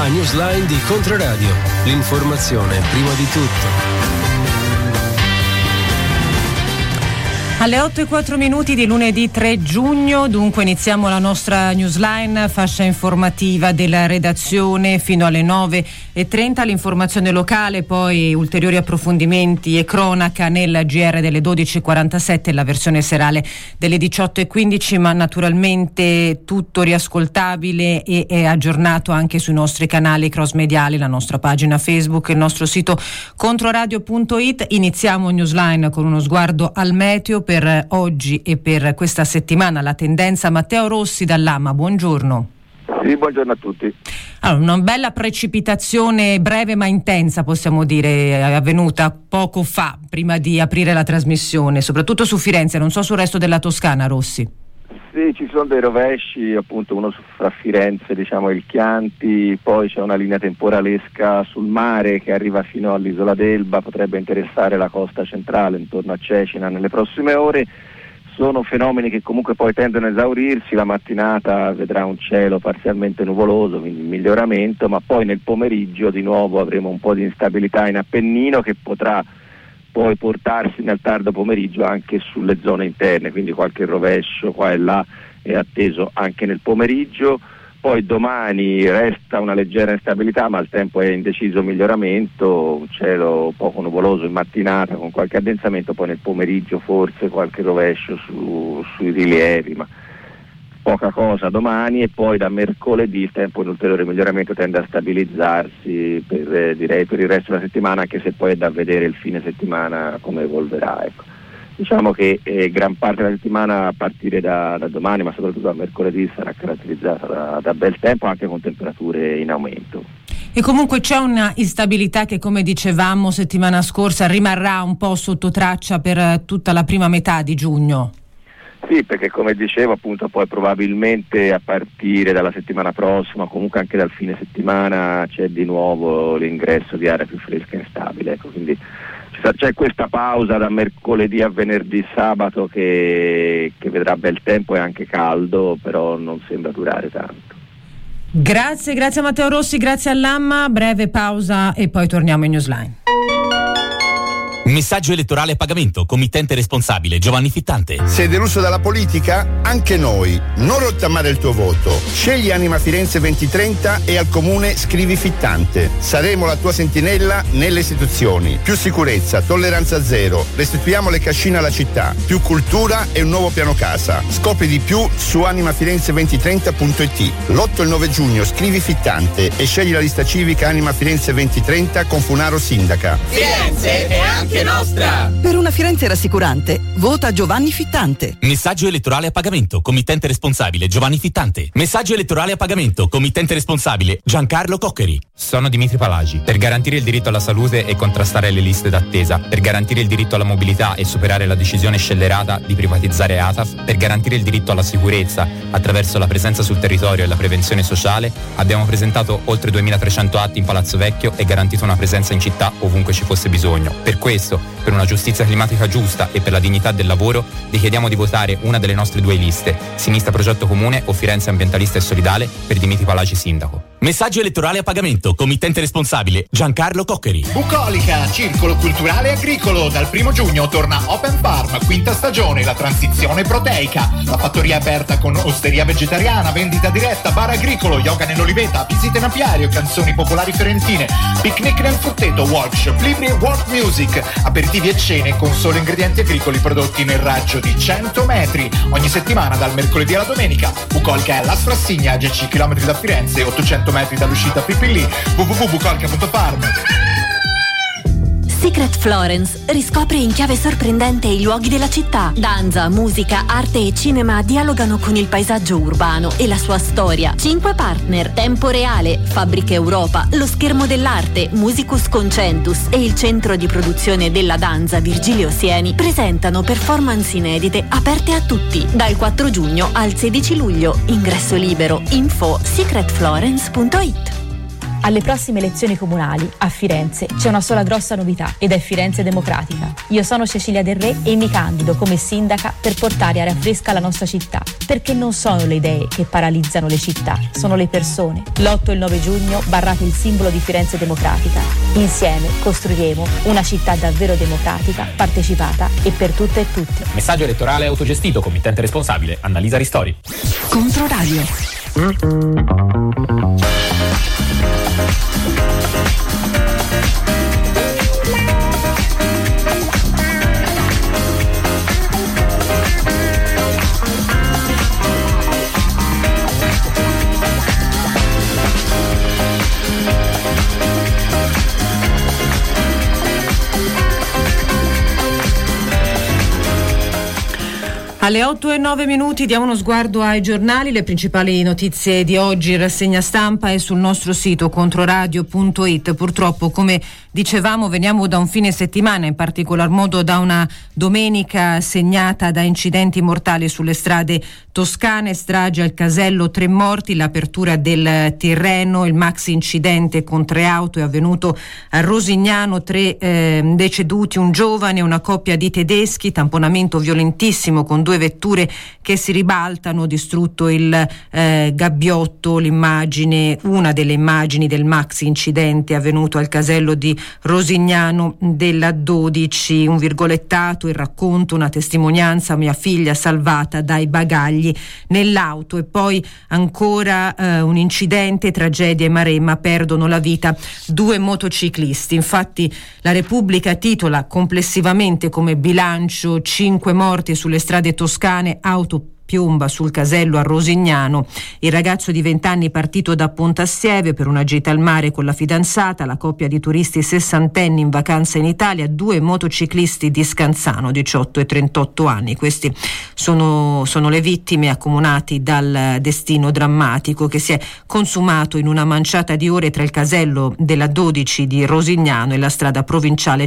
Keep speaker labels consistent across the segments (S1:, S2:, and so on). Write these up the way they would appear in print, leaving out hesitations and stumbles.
S1: La newsline di Controradio. L'informazione prima di tutto.
S2: Alle 8:04 di lunedì 3 giugno, dunque iniziamo la nostra newsline, fascia informativa della redazione fino alle 9:30, l'informazione locale, poi ulteriori approfondimenti e cronaca nel GR delle 12:47 e la versione serale delle 18:15, ma naturalmente tutto riascoltabile e aggiornato anche sui nostri canali cross mediali, la nostra pagina Facebook, il nostro sito controradio.it. Iniziamo newsline con uno sguardo al meteo per oggi e per questa settimana. La tendenza. Matteo Rossi dall'AMA, buongiorno.
S3: Sì, buongiorno a tutti.
S2: Allora, una bella precipitazione breve ma intensa, possiamo dire, è avvenuta poco fa, prima di aprire la trasmissione, soprattutto su Firenze, non so sul resto della Toscana, Rossi.
S3: Sì, ci sono dei rovesci, appunto uno fra Firenze, diciamo, e il Chianti, poi c'è una linea temporalesca sul mare che arriva fino all'isola d'Elba, potrebbe interessare la costa centrale intorno a Cecina nelle prossime ore. Sono fenomeni che comunque poi tendono a esaurirsi, la mattinata vedrà un cielo parzialmente nuvoloso, quindi miglioramento, ma poi nel pomeriggio di nuovo avremo un po' di instabilità in Appennino che potrà poi portarsi nel tardo pomeriggio anche sulle zone interne, quindi qualche rovescio qua e là è atteso anche nel pomeriggio. Poi domani resta una leggera instabilità, ma il tempo è in deciso miglioramento, un cielo poco nuvoloso in mattinata con qualche addensamento, poi nel pomeriggio forse qualche rovescio sui rilievi, ma poca cosa domani, e poi da mercoledì il tempo in ulteriore miglioramento tende a stabilizzarsi direi per il resto della settimana, anche se poi è da vedere il fine settimana come evolverà, ecco. Diciamo che gran parte della settimana a partire da domani, ma soprattutto da mercoledì, sarà caratterizzata da bel tempo, anche con temperature in aumento.
S2: E comunque c'è una instabilità che, come dicevamo settimana scorsa, rimarrà un po' sotto traccia per tutta la prima metà di giugno.
S3: Sì, perché come dicevo appunto poi probabilmente a partire dalla settimana prossima, comunque anche dal fine settimana, c'è di nuovo l'ingresso di aria più fresca e instabile, ecco, quindi c'è questa pausa da mercoledì a venerdì sabato che vedrà bel tempo e anche caldo, però non sembra durare tanto.
S2: Grazie a Matteo Rossi, grazie all'AMMA, breve pausa e poi torniamo in newsline.
S4: Messaggio elettorale a pagamento, committente responsabile Giovanni Fittante.
S5: Sei deluso dalla politica? Anche noi. Non rottamare il tuo voto. Scegli Anima Firenze 2030 e al comune scrivi Fittante. Saremo la tua sentinella nelle istituzioni. Più sicurezza, tolleranza zero. Restituiamo le cascine alla città. Più cultura e un nuovo piano casa. Scopri di più su animafirenze2030.it. L'8 e il 9 giugno scrivi Fittante e scegli la lista civica Anima Firenze 2030 con Funaro sindaca.
S6: Firenze è anche nostra!
S7: Per una Firenze rassicurante, vota Giovanni Fittante.
S4: Messaggio elettorale a pagamento, committente responsabile Giovanni Fittante. Messaggio elettorale a pagamento, committente responsabile Giancarlo Coccheri.
S8: Sono Dimitri Palagi. Per garantire il diritto alla salute e contrastare le liste d'attesa, per garantire il diritto alla mobilità e superare la decisione scellerata di privatizzare ATAF, per garantire il diritto alla sicurezza attraverso la presenza sul territorio e la prevenzione sociale, abbiamo presentato oltre 2300 atti in Palazzo Vecchio e garantito una presenza in città ovunque ci fosse bisogno. Per questo, per una giustizia climatica giusta e per la dignità del lavoro, vi chiediamo di votare una delle nostre due liste, Sinistra Progetto Comune o Firenze Ambientalista e Solidale, per Dimitri Palagi sindaco.
S4: Messaggio elettorale a pagamento, committente responsabile Giancarlo Coccheri.
S9: Bucolica, circolo culturale e agricolo. Dal 1 giugno torna Open Farm, quinta stagione, la transizione proteica. La fattoria è aperta con osteria vegetariana, vendita diretta, bar agricolo, yoga nell'oliveta, visite in apiario, canzoni popolari fiorentine, picnic nel frutteto, workshop, libri e world music, aperitivi e cene con solo ingredienti agricoli prodotti nel raggio di 100 metri. Ogni settimana dal mercoledì alla domenica. Bucolica è la Strassigna, a 10 km da Firenze, 800 metri dall'uscita Pipillì. www.bucolica.farm.
S10: Secret Florence riscopre in chiave sorprendente i luoghi della città. Danza, musica, arte e cinema dialogano con il paesaggio urbano e la sua storia. 5 partner, Tempo Reale, Fabbriche Europa, Lo Schermo dell'Arte, Musicus Concentus e il centro di produzione della danza Virgilio Sieni presentano performance inedite aperte a tutti dal 4 giugno al 16 luglio. Ingresso libero. Info secretflorence.it.
S11: Alle prossime elezioni comunali, a Firenze, c'è una sola grossa novità ed è Firenze Democratica. Io sono Cecilia Del Re e mi candido come sindaca per portare aria fresca alla nostra città, perché non sono le idee che paralizzano le città, sono le persone. L'8 e il 9 giugno barrate il simbolo di Firenze Democratica. Insieme costruiremo una città davvero democratica, partecipata e per tutte e tutti.
S8: Messaggio elettorale autogestito, committente responsabile, Annalisa Ristori.
S7: Controradio.
S2: Alle 8:09 diamo uno sguardo ai giornali, le principali notizie di oggi, rassegna stampa è sul nostro sito controradio.it. Purtroppo, come dicevamo, veniamo da un fine settimana, in particolar modo da una domenica segnata da incidenti mortali sulle strade toscane, strage al Casello, 3 morti, l'apertura del Tirreno, il maxi incidente con 3 auto è avvenuto a Rosignano, 3 deceduti, un giovane, una coppia di tedeschi, tamponamento violentissimo con 2 vetture che si ribaltano, distrutto il gabbiotto, una delle immagini del maxi incidente avvenuto al Casello di Rosignano della 12, un virgolettato, il racconto, una testimonianza, mia figlia salvata dai bagagli nell'auto. E poi ancora un incidente, tragedia in Maremma, perdono la vita 2 motociclisti. Infatti la Repubblica titola complessivamente come bilancio 5 morti sulle strade toscane, auto piomba sul Casello a Rosignano, il ragazzo di 20 anni partito da Pontassieve per una gita al mare con la fidanzata, la coppia di turisti 60enni in vacanza in Italia, 2 motociclisti di Scanzano, 18 e 38 anni. Questi sono le vittime accomunati dal destino drammatico che si è consumato in una manciata di ore tra il Casello della 12 di Rosignano e la strada provinciale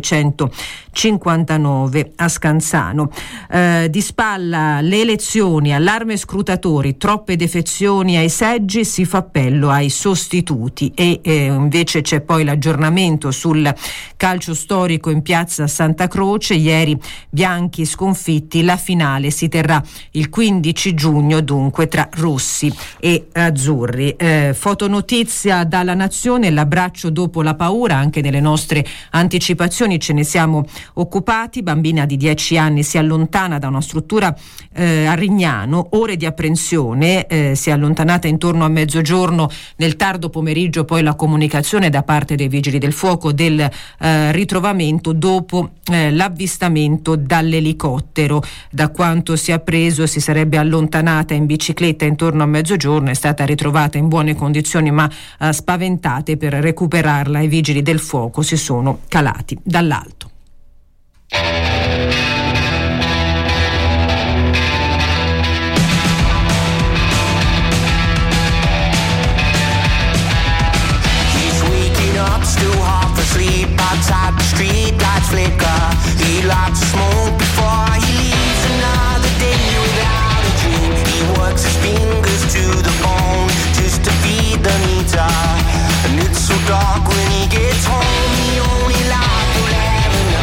S2: 159 a Scanzano. Di spalla le elezioni, allarme scrutatori, troppe defezioni ai seggi, si fa appello ai sostituti e invece c'è poi l'aggiornamento sul calcio storico in piazza Santa Croce. Ieri bianchi sconfitti, la finale si terrà il 15 giugno dunque tra rossi e azzurri. Fotonotizia dalla Nazione, l'abbraccio dopo la paura, anche nelle nostre anticipazioni ce ne siamo occupati. Bambina di 10 anni si allontana da una struttura a Rignano, ore di apprensione, si è allontanata intorno a mezzogiorno, nel tardo pomeriggio poi la comunicazione da parte dei vigili del fuoco del ritrovamento dopo l'avvistamento dall'elicottero. Da quanto si è appreso si sarebbe allontanata in bicicletta intorno a mezzogiorno, è stata ritrovata in buone condizioni ma spaventate. Per recuperarla i vigili del fuoco si sono calati dall'alto.
S12: Outside the street lights flicker. He likes to smoke before he leaves another day without a dream. He works his fingers to the bone just to feed the meter. And it's so dark when he gets home. The only light will ever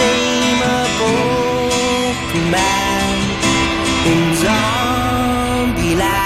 S12: untamable man in Zombieland.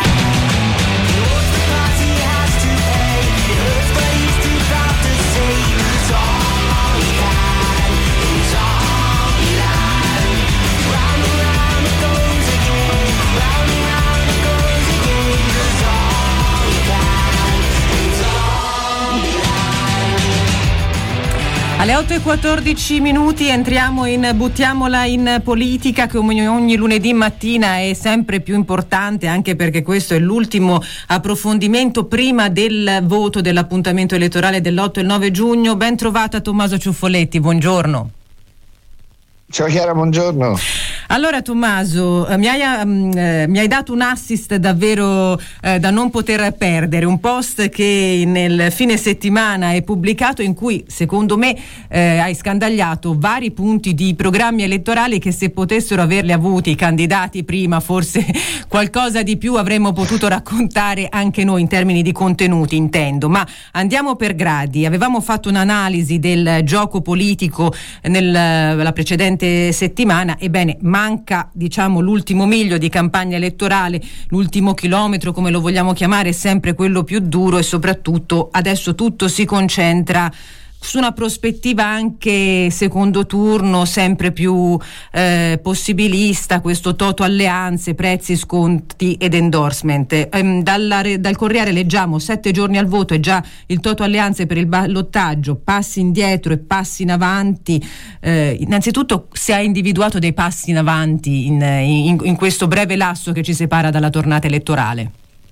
S2: Alle 8:14 entriamo in Buttiamola in politica, che ogni lunedì mattina è sempre più importante, anche perché questo è l'ultimo approfondimento prima del voto dell'appuntamento elettorale dell'8 e il 9 giugno. Ben trovata Tommaso Ciuffoletti, buongiorno.
S13: Ciao Chiara, buongiorno.
S2: Allora Tommaso, mi hai dato un assist davvero da non poter perdere, un post che nel fine settimana è pubblicato, in cui secondo me hai scandagliato vari punti di programmi elettorali che, se potessero averli avuti i candidati prima, forse qualcosa di più avremmo potuto raccontare anche noi in termini di contenuti, intendo. Ma andiamo per gradi. Avevamo fatto un'analisi del gioco politico nella precedente settimana. Ebbene, manca, diciamo, l'ultimo miglio di campagna elettorale, l'ultimo chilometro, come lo vogliamo chiamare, è sempre quello più duro, e soprattutto adesso tutto si concentra su una prospettiva anche secondo turno sempre più possibilista, questo toto alleanze, prezzi, sconti ed endorsement. Dal Corriere leggiamo 7 giorni al voto e già il toto alleanze per il ballottaggio, passi indietro e passi in avanti. Innanzitutto, si è individuato dei passi in avanti in questo breve lasso che ci separa dalla tornata elettorale?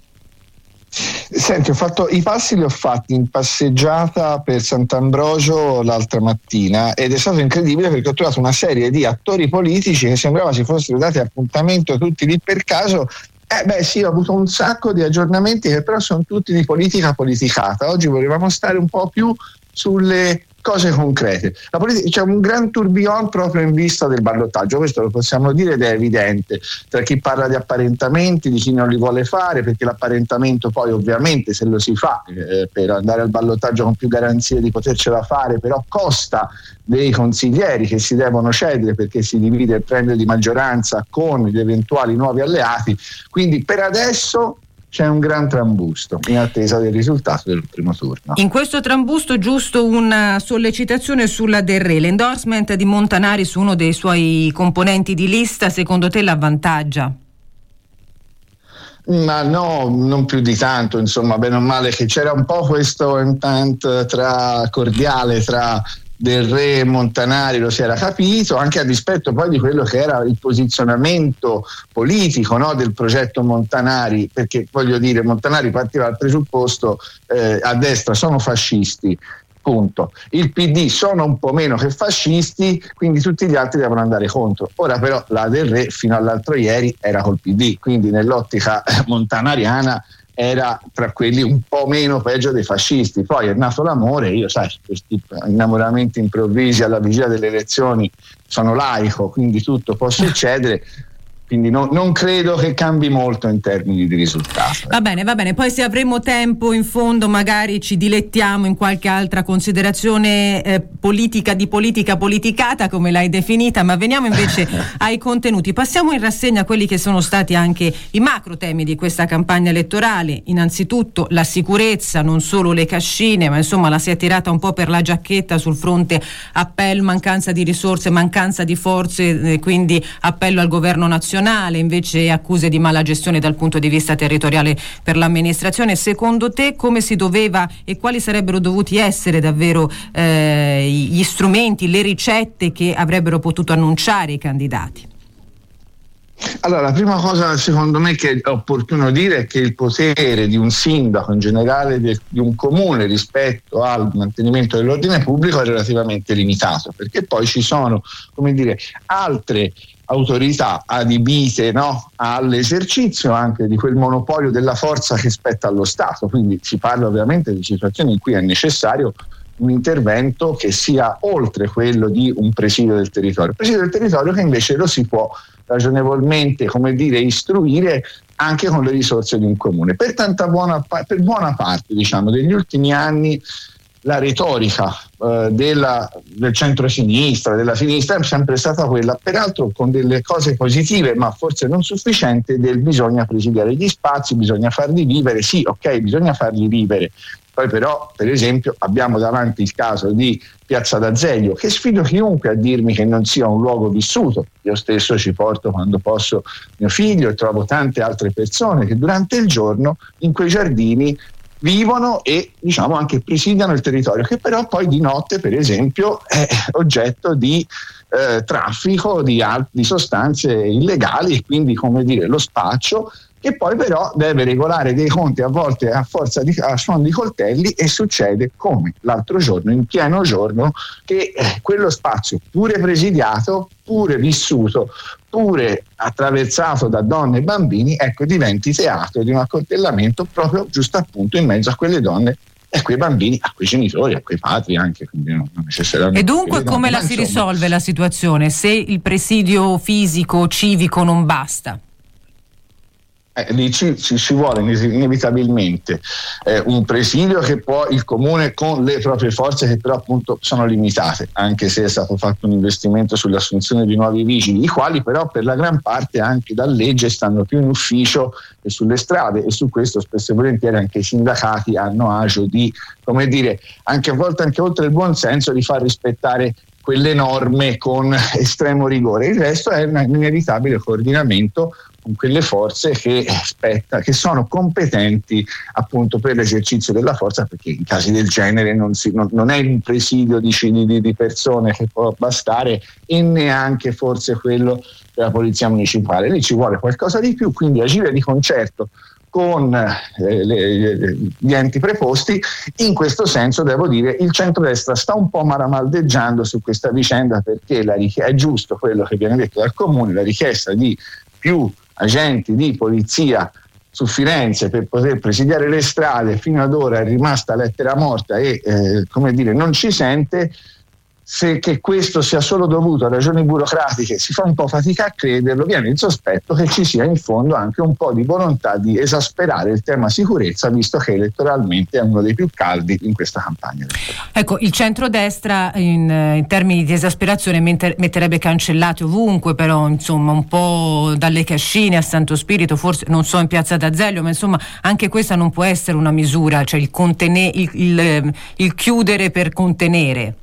S13: Senti, i passi li ho fatti in passeggiata per Sant'Ambrogio l'altra mattina, ed è stato incredibile perché ho trovato una serie di attori politici che sembrava si fossero dati appuntamento tutti lì per caso. Sì, ho avuto un sacco di aggiornamenti che però sono tutti di politica politicata. Oggi volevamo stare un po' più sulle cose concrete. C'è un gran tourbillon proprio in vista del ballottaggio, questo lo possiamo dire ed è evidente, tra chi parla di apparentamenti, di chi non li vuole fare, perché l'apparentamento poi ovviamente, se lo si fa per andare al ballottaggio con più garanzie di potercela fare, però costa dei consiglieri che si devono cedere, perché si divide il premio di maggioranza con gli eventuali nuovi alleati. Quindi per adesso c'è un gran trambusto in attesa del risultato del primo turno.
S2: In questo trambusto, giusto una sollecitazione sulla Del Re. L'endorsement di Montanari su uno dei suoi componenti di lista, secondo te l'avvantaggia?
S13: Ma no, non più di tanto, insomma, bene o male che c'era un po' questo entente cordiale tra Del Re e Montanari, lo si era capito, anche a dispetto poi di quello che era il posizionamento politico, no, del progetto Montanari, perché voglio dire, Montanari partiva dal presupposto a destra sono fascisti, punto. Il PD sono un po' meno che fascisti, quindi tutti gli altri devono andare contro. Ora però la Del Re fino all'altro ieri era col PD, quindi nell'ottica montanariana era tra quelli un po' meno peggio dei fascisti. Poi è nato l'amore, io sai, questi innamoramenti improvvisi alla vigilia delle elezioni, sono laico, quindi tutto può succedere. Quindi non credo che cambi molto in termini di risultato.
S2: Va bene, poi se avremo tempo in fondo magari ci dilettiamo in qualche altra considerazione politica politicata, come l'hai definita, ma veniamo invece ai contenuti. Passiamo in rassegna quelli che sono stati anche i macro temi di questa campagna elettorale. Innanzitutto la sicurezza, non solo le cascine, ma insomma la si è tirata un po' per la giacchetta sul fronte appello, mancanza di risorse, mancanza di forze, quindi appello al governo nazionale, invece accuse di mala gestione dal punto di vista territoriale per l'amministrazione. Secondo te come si doveva e quali sarebbero dovuti essere davvero gli strumenti, le ricette che avrebbero potuto annunciare i candidati?
S13: Allora, la prima cosa secondo me che è opportuno dire è che il potere di un sindaco, in generale di un comune, rispetto al mantenimento dell'ordine pubblico è relativamente limitato, perché poi ci sono, come dire, altre autorità adibite, no, all'esercizio anche di quel monopolio della forza che spetta allo Stato. Quindi si parla ovviamente di situazioni in cui è necessario un intervento che sia oltre quello di un presidio del territorio. Presidio del territorio che invece lo si può ragionevolmente, come dire, istruire anche con le risorse di un comune. Per buona parte, diciamo, degli ultimi anni la retorica del centro-sinistra, della sinistra, è sempre stata quella, peraltro con delle cose positive, ma forse non sufficiente, del bisogna presidiare gli spazi, bisogna farli vivere. Sì, ok, bisogna farli vivere. Poi però, per esempio, abbiamo davanti il caso di Piazza d'Azeglio, che sfido chiunque a dirmi che non sia un luogo vissuto. Io stesso ci porto quando posso mio figlio e trovo tante altre persone che durante il giorno in quei giardini vivono e diciamo anche presidiano il territorio, che però poi di notte, per esempio, è oggetto di traffico di sostanze illegali, e quindi, come dire, lo spaccio, che poi però deve regolare dei conti a volte a suon di coltelli, e succede come l'altro giorno, in pieno giorno, che quello spazio, pure presidiato, pure vissuto, pure attraversato da donne e bambini, ecco, diventi teatro di un accoltellamento proprio giusto appunto in mezzo a quelle donne e a quei bambini, a quei genitori, a quei padri anche, quindi non necessariamente.
S2: E dunque come la si risolve la situazione se il presidio fisico, civico non basta?
S13: Lì ci vuole inevitabilmente un presidio che può il comune, con le proprie forze, che però appunto sono limitate, anche se è stato fatto un investimento sull'assunzione di nuovi vigili, i quali però per la gran parte anche da legge stanno più in ufficio e sulle strade, e su questo spesso e volentieri anche i sindacati hanno agio di, come dire, anche a volte anche oltre il buon senso, di far rispettare quelle norme con estremo rigore. Il resto è un inevitabile coordinamento con quelle forze che sono competenti appunto per l'esercizio della forza, perché in casi del genere non è un presidio di persone che può bastare, e neanche forse quello della polizia municipale. Lì ci vuole qualcosa di più, quindi agire di concerto con gli enti preposti. In questo senso devo dire il centrodestra sta un po' maramaldeggiando su questa vicenda, perché è giusto quello che viene detto dal comune, la richiesta di più agenti di polizia su Firenze per poter presidiare le strade fino ad ora è rimasta lettera morta, e come dire, non ci sente. Se che questo sia solo dovuto a ragioni burocratiche si fa un po' fatica a crederlo. Viene il sospetto che ci sia in fondo anche un po' di volontà di esasperare il tema sicurezza, visto che elettoralmente è uno dei più caldi in questa campagna elettorale.
S2: Ecco, il centrodestra in termini di esasperazione metterebbe cancellati ovunque, però insomma un po' dalle Cascine a Santo Spirito, forse non so in Piazza d'Azeglio, ma insomma anche questa non può essere una misura, cioè il chiudere per contenere.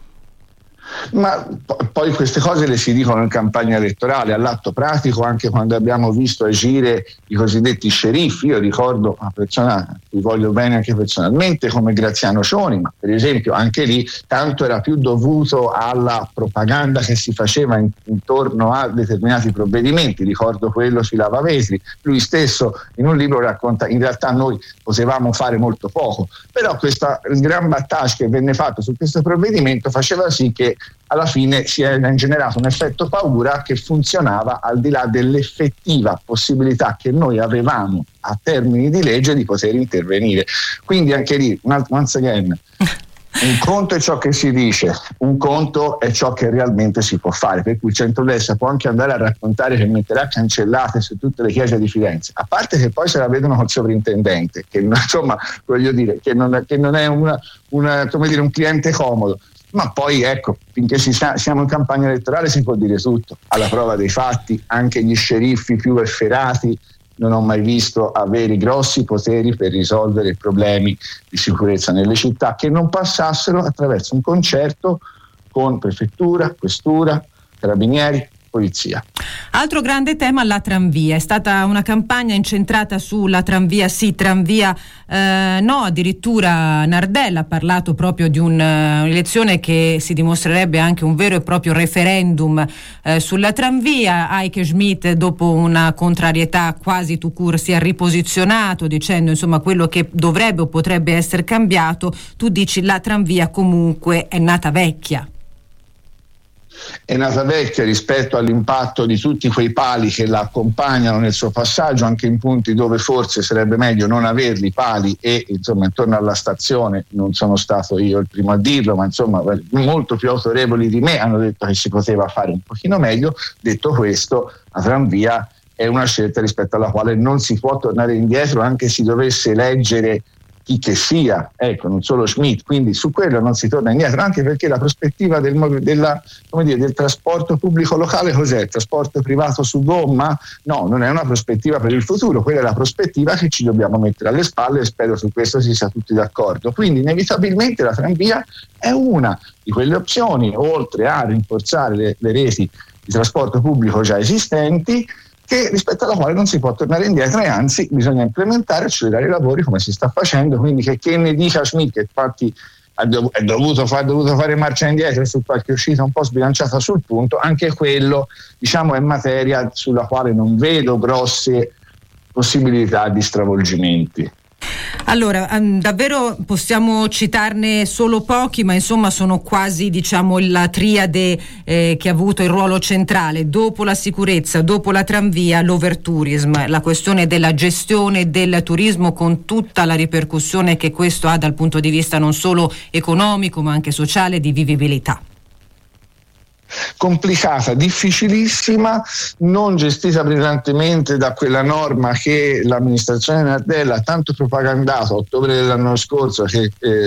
S13: Ma poi queste cose le si dicono in campagna elettorale, all'atto pratico, anche quando abbiamo visto agire i cosiddetti sceriffi. Io ricordo una persona a cui voglio bene anche personalmente come Graziano Cioni, ma per esempio anche lì tanto era più dovuto alla propaganda che si faceva intorno a determinati provvedimenti. Ricordo quello sui lavavetri, lui stesso in un libro racconta: in realtà noi potevamo fare molto poco, però il gran battage che venne fatto su questo provvedimento faceva sì che alla fine si è generato un effetto paura che funzionava al di là dell'effettiva possibilità che noi avevamo a termini di legge di poter intervenire. Quindi anche lì, once again, un conto è ciò che si dice, un conto è ciò che realmente si può fare, per cui il centrodestra può anche andare a raccontare che metterà cancellate su tutte le chiese di Firenze, a parte che poi se la vedono col sovrintendente, che insomma voglio dire che non è come dire, un cliente comodo. Ma poi ecco, finché siamo in campagna elettorale si può dire tutto. Alla prova dei fatti, anche gli sceriffi più efferati non ho mai visto avere grossi poteri per risolvere i problemi di sicurezza nelle città che non passassero attraverso un concerto con prefettura, questura, carabinieri, polizia.
S2: Altro grande tema, la tranvia. È stata una campagna incentrata sulla tranvia sì, tranvia no, addirittura Nardella ha parlato proprio di un'elezione che si dimostrerebbe anche un vero e proprio referendum sulla tranvia. Heike Schmidt, dopo una contrarietà quasi tout court, si è riposizionato dicendo insomma quello che dovrebbe o potrebbe essere cambiato. Tu dici la tranvia comunque è nata vecchia.
S13: È nata vecchia rispetto all'impatto di tutti quei pali che la accompagnano nel suo passaggio, anche in punti dove forse sarebbe meglio non averli pali, e insomma intorno alla stazione, non sono stato io il primo a dirlo, ma insomma molto più autorevoli di me hanno detto che si poteva fare un pochino meglio. Detto questo, la tranvia è una scelta rispetto alla quale non si può tornare indietro, anche se si dovesse eleggere chi che sia, ecco, non solo Schmidt, quindi su quello non si torna indietro, anche perché la prospettiva del trasporto pubblico locale cos'è? Il trasporto privato su gomma? No, non è una prospettiva per il futuro, quella è la prospettiva che ci dobbiamo mettere alle spalle, e spero su questo si sia tutti d'accordo. Quindi inevitabilmente la tranvia è una di quelle opzioni, oltre a rinforzare le reti di trasporto pubblico già esistenti, rispetto alla quale non si può tornare indietro, e anzi bisogna implementare e accelerare i lavori come si sta facendo. Quindi che ne dica Schmidt, che infatti ha dovuto fare marcia indietro su qualche uscita un po' sbilanciata sul punto, anche quello è materia sulla quale non vedo grosse possibilità di stravolgimenti.
S2: Allora, davvero possiamo citarne solo pochi, ma insomma sono quasi la triade che ha avuto il ruolo centrale. Dopo la sicurezza, dopo la tranvia, l'overtourism, la questione della gestione del turismo con tutta la ripercussione che questo ha dal punto di vista non solo economico ma anche sociale, di vivibilità.
S13: Complicata, difficilissima, non gestita brillantemente da quella norma che l'amministrazione Nardella ha tanto propagandato a ottobre dell'anno scorso, che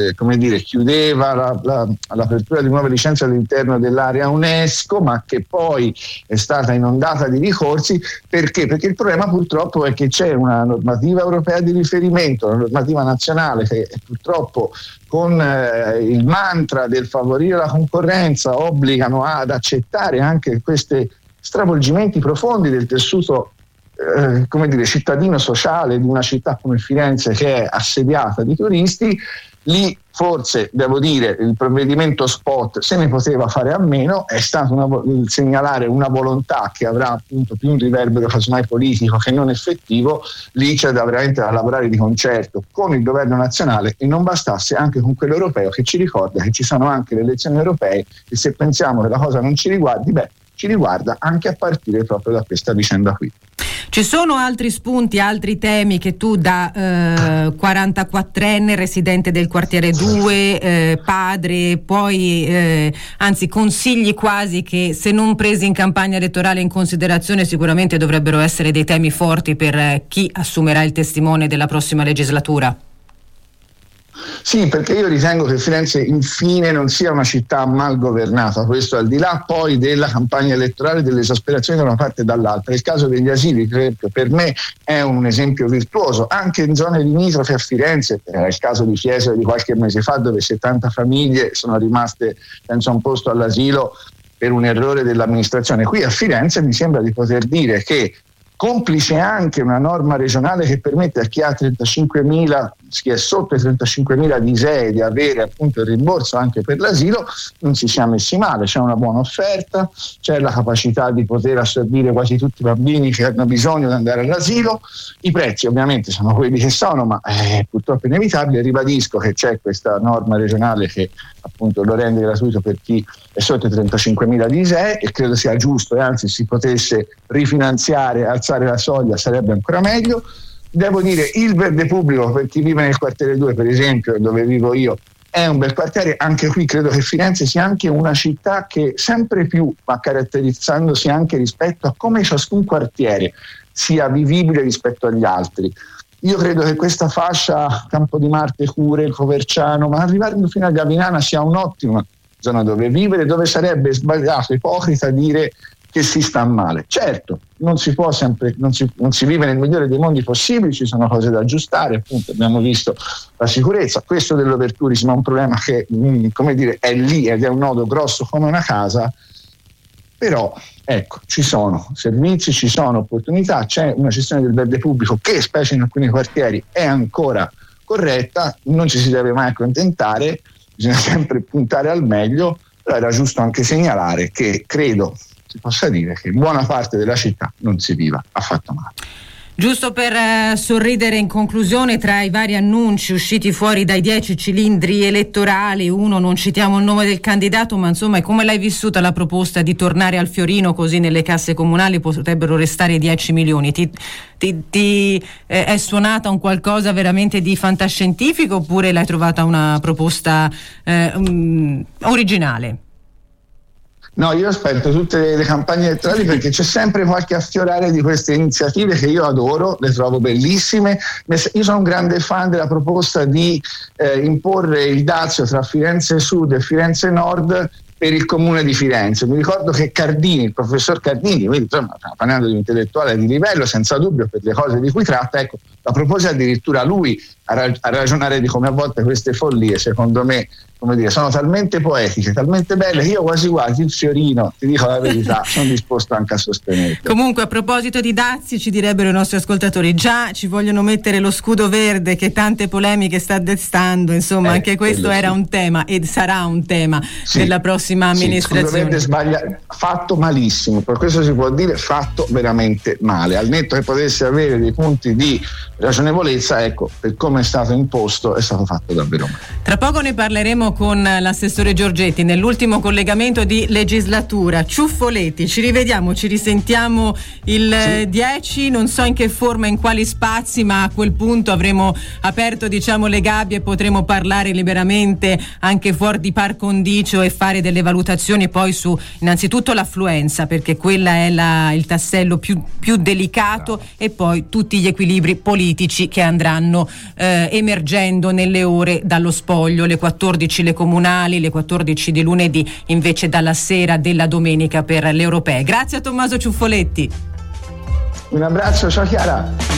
S13: chiudeva l'apertura di nuove licenze all'interno dell'area UNESCO, ma che poi è stata inondata di ricorsi. Perché? Perché il problema purtroppo è che c'è una normativa europea di riferimento, una normativa nazionale che purtroppo con il mantra del favorire la concorrenza obbligano ad accettare anche questi stravolgimenti profondi del tessuto cittadino sociale di una città come Firenze, che è assediata di turisti. Lì forse, devo dire, il provvedimento spot se ne poteva fare a meno, è stato segnalare una volontà che avrà appunto più un riverbero casomai politico che non effettivo. Lì c'è veramente da lavorare di concerto con il governo nazionale, e non bastasse anche con quello europeo, che ci ricorda che ci sono anche le elezioni europee, e se pensiamo che la cosa non ci riguardi, ci riguarda anche a partire proprio da questa vicenda qui.
S2: Ci sono altri spunti, altri temi che tu da 44enne, residente del quartiere 2, padre, poi anzi consigli quasi che, se non presi in campagna elettorale in considerazione, sicuramente dovrebbero essere dei temi forti per chi assumerà il testimone della prossima legislatura?
S13: Sì, perché io ritengo che Firenze infine non sia una città mal governata, questo al di là poi della campagna elettorale, dell'esasperazione da una parte e dall'altra. Il caso degli asili, per me, è un esempio virtuoso, anche in zone limitrofe a Firenze. Era il caso di Fiesole di qualche mese fa, dove 70 famiglie sono rimaste senza un posto all'asilo per un errore dell'amministrazione. Qui a Firenze mi sembra di poter dire che, complice anche una norma regionale che permette a chi ha 35.000, chi è sotto i 35.000 di ISEE, di avere appunto il rimborso anche per l'asilo, non si sia messi male. C'è una buona offerta, c'è la capacità di poter assorbire quasi tutti i bambini che hanno bisogno di andare all'asilo. I prezzi ovviamente sono quelli che sono, ma purtroppo è inevitabile. Ribadisco che c'è questa norma regionale che appunto lo rende gratuito per chi è sotto i 35.000 di ISEE, e credo sia giusto, e anzi si potesse rifinanziare, alzare la soglia sarebbe ancora meglio. Devo dire, il verde pubblico per chi vive nel quartiere 2, per esempio, dove vivo io, è un bel quartiere. Anche qui credo che Firenze sia anche una città che sempre più va caratterizzandosi anche rispetto a come ciascun quartiere sia vivibile rispetto agli altri. Io credo che questa fascia Campo di Marte, Cure, Coverciano, ma arrivando fino a Gavinana, sia un'ottima zona dove vivere, dove sarebbe sbagliato, ipocrita dire che si sta male. Certo, non si può sempre, non si vive nel migliore dei mondi possibili, ci sono cose da aggiustare, appunto abbiamo visto la sicurezza. Questo dell'overtourismo è un problema che è lì ed è un nodo grosso come una casa, però ecco, ci sono servizi, ci sono opportunità, c'è una gestione del verde pubblico che, specie in alcuni quartieri, è ancora corretta, non ci si deve mai accontentare, bisogna sempre puntare al meglio. Però era giusto anche segnalare che credo si possa dire che in buona parte della città non si viva affatto male.
S2: Giusto per sorridere in conclusione, tra i vari annunci usciti fuori dai 10 cilindri elettorali, uno, non citiamo il nome del candidato, ma insomma, come l'hai vissuta la proposta di tornare al fiorino, così nelle casse comunali potrebbero restare 10 milioni? Ti è suonata un qualcosa veramente di fantascientifico, oppure l'hai trovata una proposta originale?
S13: No, io aspetto tutte le campagne elettorali perché c'è sempre qualche affiorare di queste iniziative che io adoro, le trovo bellissime. Io sono un grande fan della proposta di imporre il dazio tra Firenze Sud e Firenze Nord per il comune di Firenze. Mi ricordo che Cardini, il professor Cardini, quindi insomma parlando di un intellettuale di livello senza dubbio per le cose di cui tratta, ecco, la propose addirittura lui a ragionare di come a volte queste follie, secondo me, come dire, sono talmente poetiche, talmente belle che io quasi il fiorino, ti dico la verità, sono disposto anche a sostenerlo.
S2: Comunque, a proposito di dazi, ci direbbero i nostri ascoltatori, già ci vogliono mettere lo scudo verde che tante polemiche sta destando, insomma anche questo era un tema e sarà un tema della prossima amministrazione.
S13: Scudo verde sbaglia, fatto malissimo, per questo si può dire fatto veramente male, al netto che potesse avere dei punti di ragionevolezza, ecco, per come è stato imposto è stato fatto davvero male.
S2: Tra poco ne parleremo con l'assessore Giorgetti nell'ultimo collegamento di legislatura. Ciuffoletti, ci rivediamo, ci risentiamo il 10, non so in che forma, in quali spazi, ma a quel punto avremo aperto le gabbie e potremo parlare liberamente anche fuori di par condicio e fare delle valutazioni poi su innanzitutto l'affluenza, perché quella è il tassello più delicato, e poi tutti gli equilibri politici che andranno emergendo nelle ore dallo spoglio, le 14 le comunali, le 14 di lunedì invece dalla sera della domenica per le europee. Grazie a Tommaso Ciuffoletti.
S13: Un abbraccio, ciao Chiara.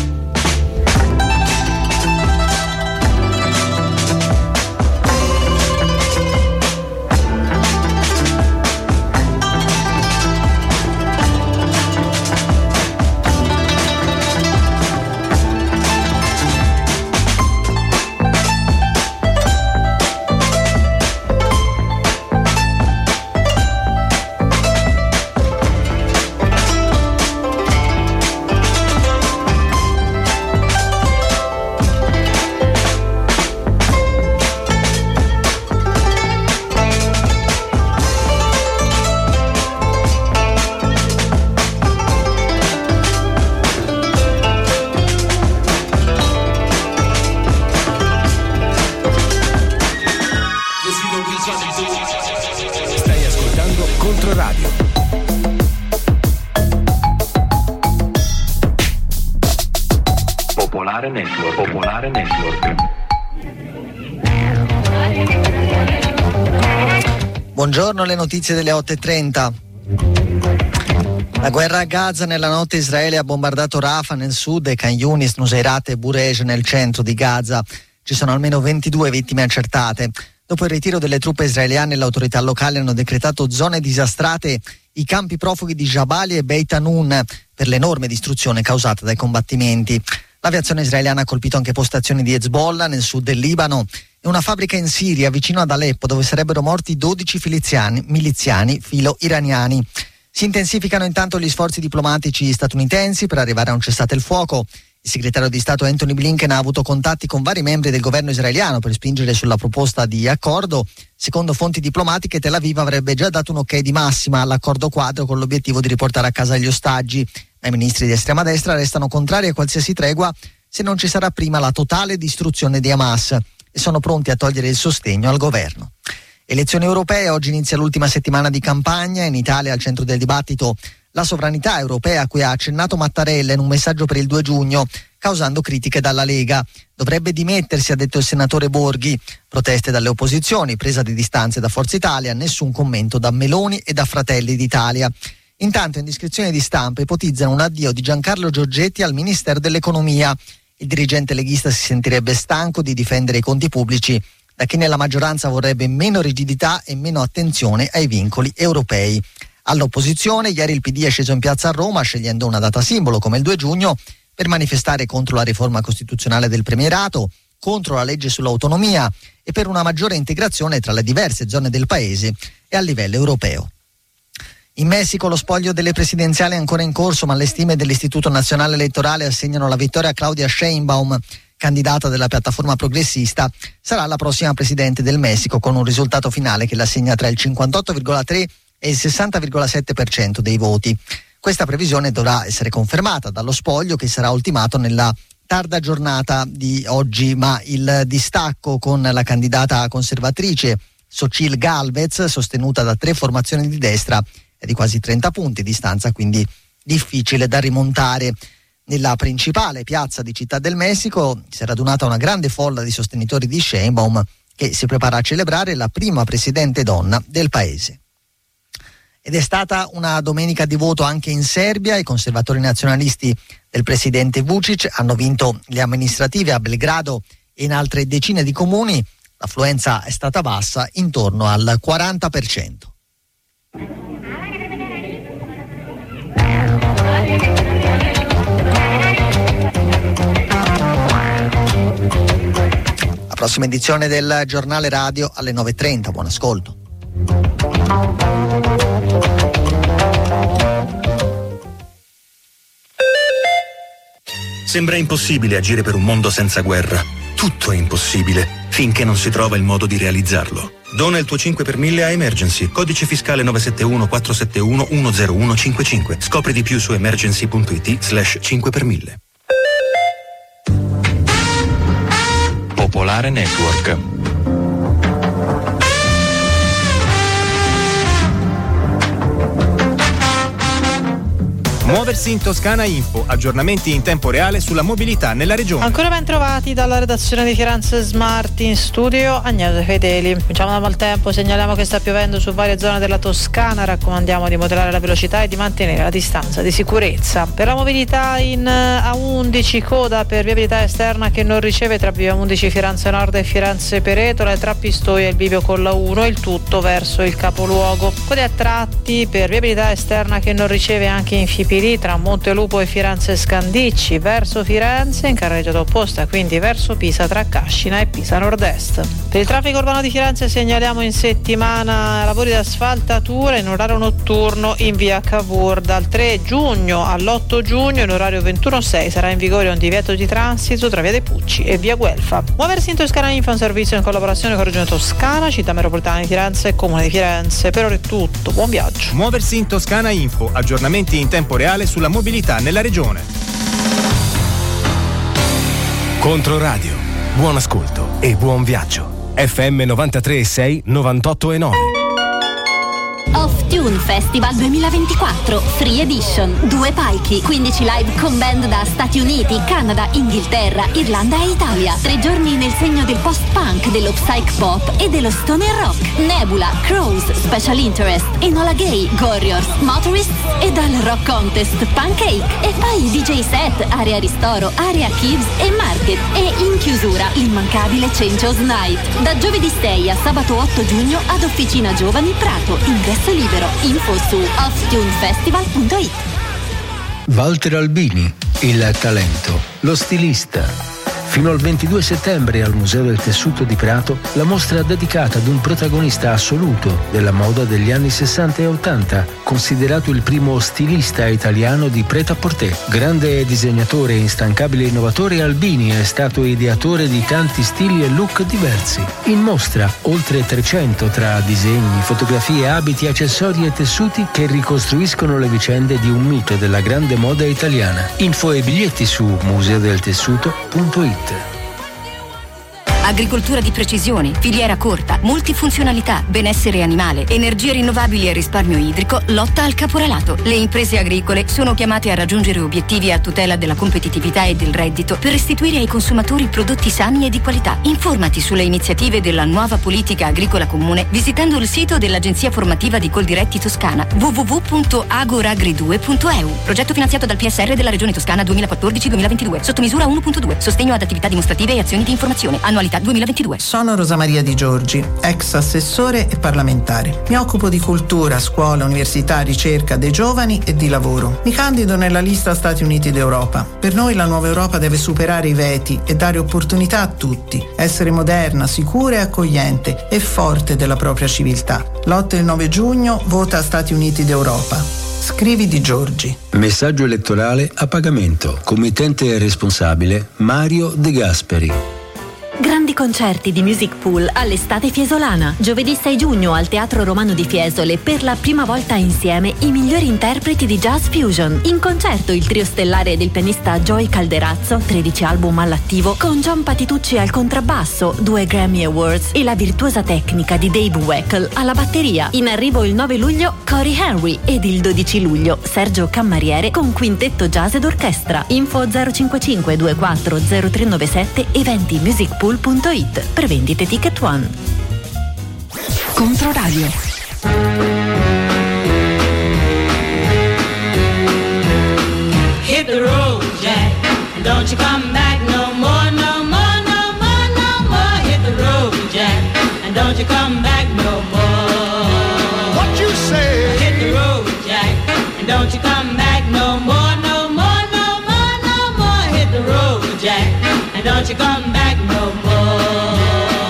S1: Stai ascoltando Controradio.
S14: Popolare Network.
S15: Buongiorno, le notizie delle 8:30. La guerra a Gaza. Nella notte Israele ha bombardato Rafah nel sud e Khan Yunis, Nuseirat e Burej nel centro di Gaza. Ci sono almeno 22 vittime accertate. Dopo il ritiro delle truppe israeliane, le autorità locali hanno decretato zone disastrate i campi profughi di Jabali e Beit Hanun per l'enorme distruzione causata dai combattimenti. L'aviazione israeliana ha colpito anche postazioni di Hezbollah nel sud del Libano e una fabbrica in Siria vicino ad Aleppo, dove sarebbero morti 12 miliziani filo-iraniani. Si intensificano intanto gli sforzi diplomatici statunitensi per arrivare a un cessate il fuoco. Il segretario di Stato Anthony Blinken ha avuto contatti con vari membri del governo israeliano per spingere sulla proposta di accordo. Secondo fonti diplomatiche, Tel Aviv avrebbe già dato un ok di massima all'accordo quadro con l'obiettivo di riportare a casa gli ostaggi. Ma i ministri di estrema destra restano contrari a qualsiasi tregua se non ci sarà prima la totale distruzione di Hamas e sono pronti a togliere il sostegno al governo. Elezioni europee, oggi inizia l'ultima settimana di campagna. In Italia al centro del dibattito la sovranità europea, a cui ha accennato Mattarella in un messaggio per il 2 giugno, causando critiche dalla Lega. Dovrebbe dimettersi, ha detto il senatore Borghi. Proteste dalle opposizioni, presa di distanze da Forza Italia, nessun commento da Meloni e da Fratelli d'Italia. Intanto indiscrezioni di stampa ipotizzano un addio di Giancarlo Giorgetti al Ministero dell'Economia. Il dirigente leghista si sentirebbe stanco di difendere i conti pubblici da chi nella maggioranza vorrebbe meno rigidità e meno attenzione ai vincoli europei. All'opposizione, ieri il PD è sceso in piazza a Roma scegliendo una data simbolo come il 2 giugno per manifestare contro la riforma costituzionale del premierato, contro la legge sull'autonomia e per una maggiore integrazione tra le diverse zone del paese e a livello europeo. In Messico lo spoglio delle presidenziali è ancora in corso, ma le stime dell'Istituto Nazionale Elettorale assegnano la vittoria a Claudia Sheinbaum, candidata della piattaforma progressista. Sarà la prossima presidente del Messico con un risultato finale che l'assegna tra il 58,3% e il 60,7% dei voti. Questa previsione dovrà essere confermata dallo spoglio, che sarà ultimato nella tarda giornata di oggi, ma il distacco con la candidata conservatrice Xochitl Gálvez, sostenuta da 3 formazioni di destra, è di quasi 30 punti di distanza, quindi difficile da rimontare. Nella principale piazza di Città del Messico si è radunata una grande folla di sostenitori di Sheinbaum, che si prepara a celebrare la prima presidente donna del paese. Ed è stata una domenica di voto anche in Serbia. I conservatori nazionalisti del presidente Vučić hanno vinto le amministrative a Belgrado e in altre decine di comuni. L'affluenza è stata bassa, intorno al 40%. La prossima edizione del giornale radio alle 9:30. Buon ascolto.
S16: Sembra impossibile agire per un mondo senza guerra. Tutto è impossibile finché non si trova il modo di realizzarlo. Dona il tuo 5 per 1000 a Emergency. Codice fiscale 971 471 10155. Scopri di più su emergency.it/5 per 1000.
S14: Popolare Network.
S17: Muoversi in Toscana Info, aggiornamenti in tempo reale sulla mobilità nella regione.
S18: Ancora ben trovati dalla redazione di Firenze Smart, in studio Agnese Fedeli. Cominciamo da maltempo, segnaliamo che sta piovendo su varie zone della Toscana, raccomandiamo di moderare la velocità e di mantenere la distanza di sicurezza. Per la mobilità in A11 coda per viabilità esterna che non riceve tra via 11 Firenze Nord e Firenze Peretola e tra Pistoia e il bivio con la 1, il tutto verso il capoluogo. Code a tratti per viabilità esterna che non riceve anche in Fipili tra Montelupo e Firenze Scandicci verso Firenze in carreggiata opposta, quindi verso Pisa tra Cascina e Pisa Nord-Est. Per il traffico urbano di Firenze segnaliamo in settimana lavori di asfaltatura in orario notturno in via Cavour. Dal 3 giugno all'8 giugno in orario 21:06 sarà in vigore un divieto di transito tra via dei Pucci e via Guelfa. Muoversi in Toscana Info è un servizio in collaborazione con Regione Toscana, Città Metropolitana di Firenze e Comune di Firenze. Per ora è tutto, buon viaggio.
S17: Muoversi in Toscana Info, aggiornamenti in tempo reale sulla mobilità nella regione.
S1: Controradio, buon ascolto e buon viaggio. FM 93.6, 98.9.
S10: Off Tune Festival 2024 Free Edition, 2 palchi, 15 live con band da Stati Uniti, Canada, Inghilterra, Irlanda e Italia. 3 giorni nel segno del post-punk, dello psych pop e dello stoner rock. Nebula, Crows, Special Interest, Enola Gay, Gorriors, Motorists e dal Rock Contest Pancake. E poi DJ set, Area Ristoro, Area Kids e Market. E in chiusura l'immancabile Changeos Night. Da giovedì 6 a sabato 8 giugno ad Officina Giovani Prato. Ingresso libero. Info su offtunefestival.it.
S19: Walter Albini, il talento, lo stilista. Fino al 22 settembre al Museo del Tessuto di Prato, la mostra dedicata ad un protagonista assoluto della moda degli anni 60 e 80, considerato il primo stilista italiano di prêt-à-porter. Grande disegnatore e instancabile innovatore, Albini è stato ideatore di tanti stili e look diversi. In mostra oltre 300 tra disegni, fotografie, abiti, accessori e tessuti che ricostruiscono le vicende di un mito della grande moda italiana. Info e biglietti su museodeltessuto.it.
S20: Agricoltura di precisione, filiera corta, multifunzionalità, benessere animale, energie rinnovabili e risparmio idrico, lotta al caporalato. Le imprese agricole sono chiamate a raggiungere obiettivi a tutela della competitività e del reddito per restituire ai consumatori prodotti sani e di qualità. Informati sulle iniziative della nuova politica agricola comune visitando il sito dell'Agenzia Formativa di Coldiretti Toscana www.agoragri2.eu. Progetto finanziato dal PSR della Regione Toscana 2014-2022. Sottomisura 1.2. Sostegno ad attività dimostrative e azioni di informazione. Annualità 2022.
S21: Sono Rosa Maria Di Giorgi, ex assessore e parlamentare. Mi occupo di cultura, scuola, università, ricerca dei giovani e di lavoro. Mi candido nella lista Stati Uniti d'Europa. Per noi la nuova Europa deve superare i veti e dare opportunità a tutti, essere moderna, sicura e accogliente e forte della propria civiltà. L'8 e il 9 giugno vota Stati Uniti d'Europa. Scrivi Di Giorgi.
S19: Messaggio elettorale a pagamento. Committente responsabile Mario De Gasperi.
S10: Grande grandi concerti di Music Pool all'estate fiesolana. Giovedì 6 giugno al Teatro Romano di Fiesole, per la prima volta insieme i migliori interpreti di jazz fusion. In concerto il trio stellare del pianista Joey Calderazzo, 13 album all'attivo, con John Patitucci al contrabbasso, 2 Grammy Awards, e la virtuosa tecnica di Dave Weckl alla batteria. In arrivo il 9 luglio Corey Henry ed il 12 luglio Sergio Cammariere con quintetto jazz ed orchestra. Info 055 24 0397 eventimusicpool.it. Prevendite Ticket One.
S7: Controradio.
S3: Hit the road, Jack, and don't you come back no more, no more, no more, no more. Hit the road, Jack, and don't you come back no more.
S12: What you say?
S3: Hit the road, Jack, and don't you come back no more, no more, no more, no more. Hit the road, Jack, and don't you come back no more.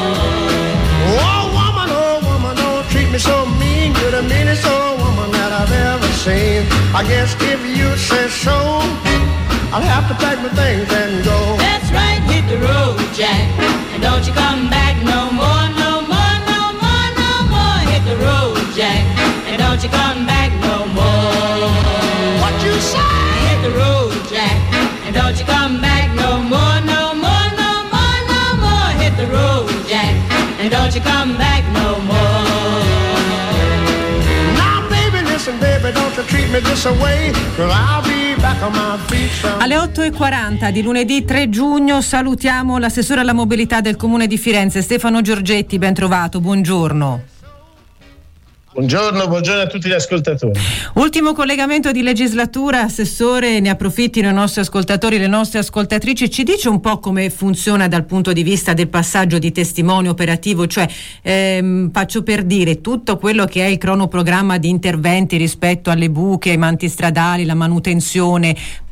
S12: Oh woman, don't treat me so mean. You're the meanest old woman that I've ever seen. I guess if you say so, I'll have to pack my things and go.
S3: That's right, hit the road, Jack, and don't you come back no more, no more, no more, no more. Hit the road, Jack, and don't you come back no more.
S12: What you say?
S3: Hit the road, Jack, and don't you come back no more, no more, no more, no more. Hit the road, Jack, and don't you come back no more.
S12: Now baby, listen baby, don't you treat me this away, 'cause I'll be back on my feet someday.
S2: Alle 8:40 di lunedì 3 giugno salutiamo l'assessore alla mobilità del Comune di Firenze, Stefano Giorgetti. Ben trovato, buongiorno.
S22: Buongiorno a tutti gli ascoltatori.
S2: Ultimo collegamento di legislatura, assessore, ne approfittino i nostri ascoltatori, le nostre ascoltatrici. Ci dice un po' come funziona dal punto di vista del passaggio di testimone operativo, cioè faccio per dire tutto quello che è il cronoprogramma di interventi rispetto alle buche, ai manti stradali, la manutenzione,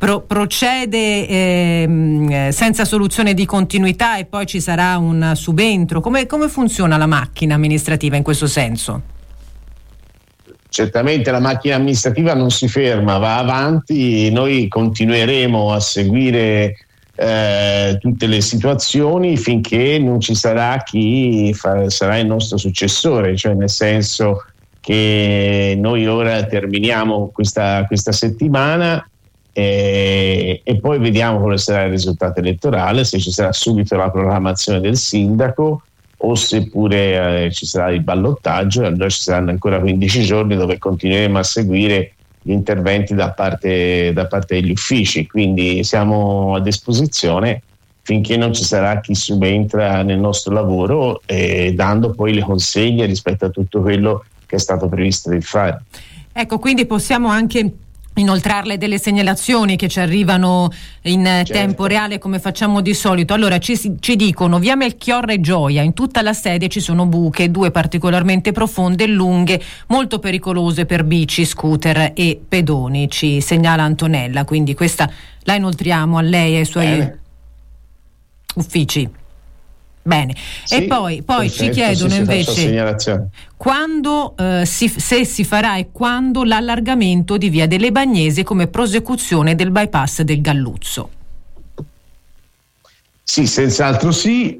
S2: procede senza soluzione di continuità e poi ci sarà un subentro. Come funziona la macchina amministrativa in questo senso?
S22: Certamente la macchina amministrativa non si ferma, va avanti. Noi continueremo a seguire tutte le situazioni finché non ci sarà chi sarà il nostro successore, cioè nel senso che noi ora terminiamo questa settimana e poi vediamo quale sarà il risultato elettorale, se ci sarà subito la proclamazione del sindaco o seppure ci sarà il ballottaggio, e allora ci saranno ancora 15 giorni dove continueremo a seguire gli interventi da parte degli uffici, quindi siamo a disposizione finché non ci sarà chi subentra nel nostro lavoro, dando poi le consegne rispetto a tutto quello che è stato previsto di fare.
S2: Ecco, quindi possiamo anche inoltrarle delle segnalazioni che ci arrivano in tempo reale come facciamo di solito. Allora ci dicono: via Melchiorre e Gioia, in tutta la sede ci sono buche, 2 particolarmente profonde e lunghe, molto pericolose per bici, scooter e pedoni, ci segnala Antonella, quindi questa la inoltriamo a lei e ai suoi uffici. Bene, sì, e poi ci chiedono invece quando se si farà e quando l'allargamento di via delle Bagnesi come prosecuzione del bypass del Galluzzo.
S22: Sì, senz'altro sì,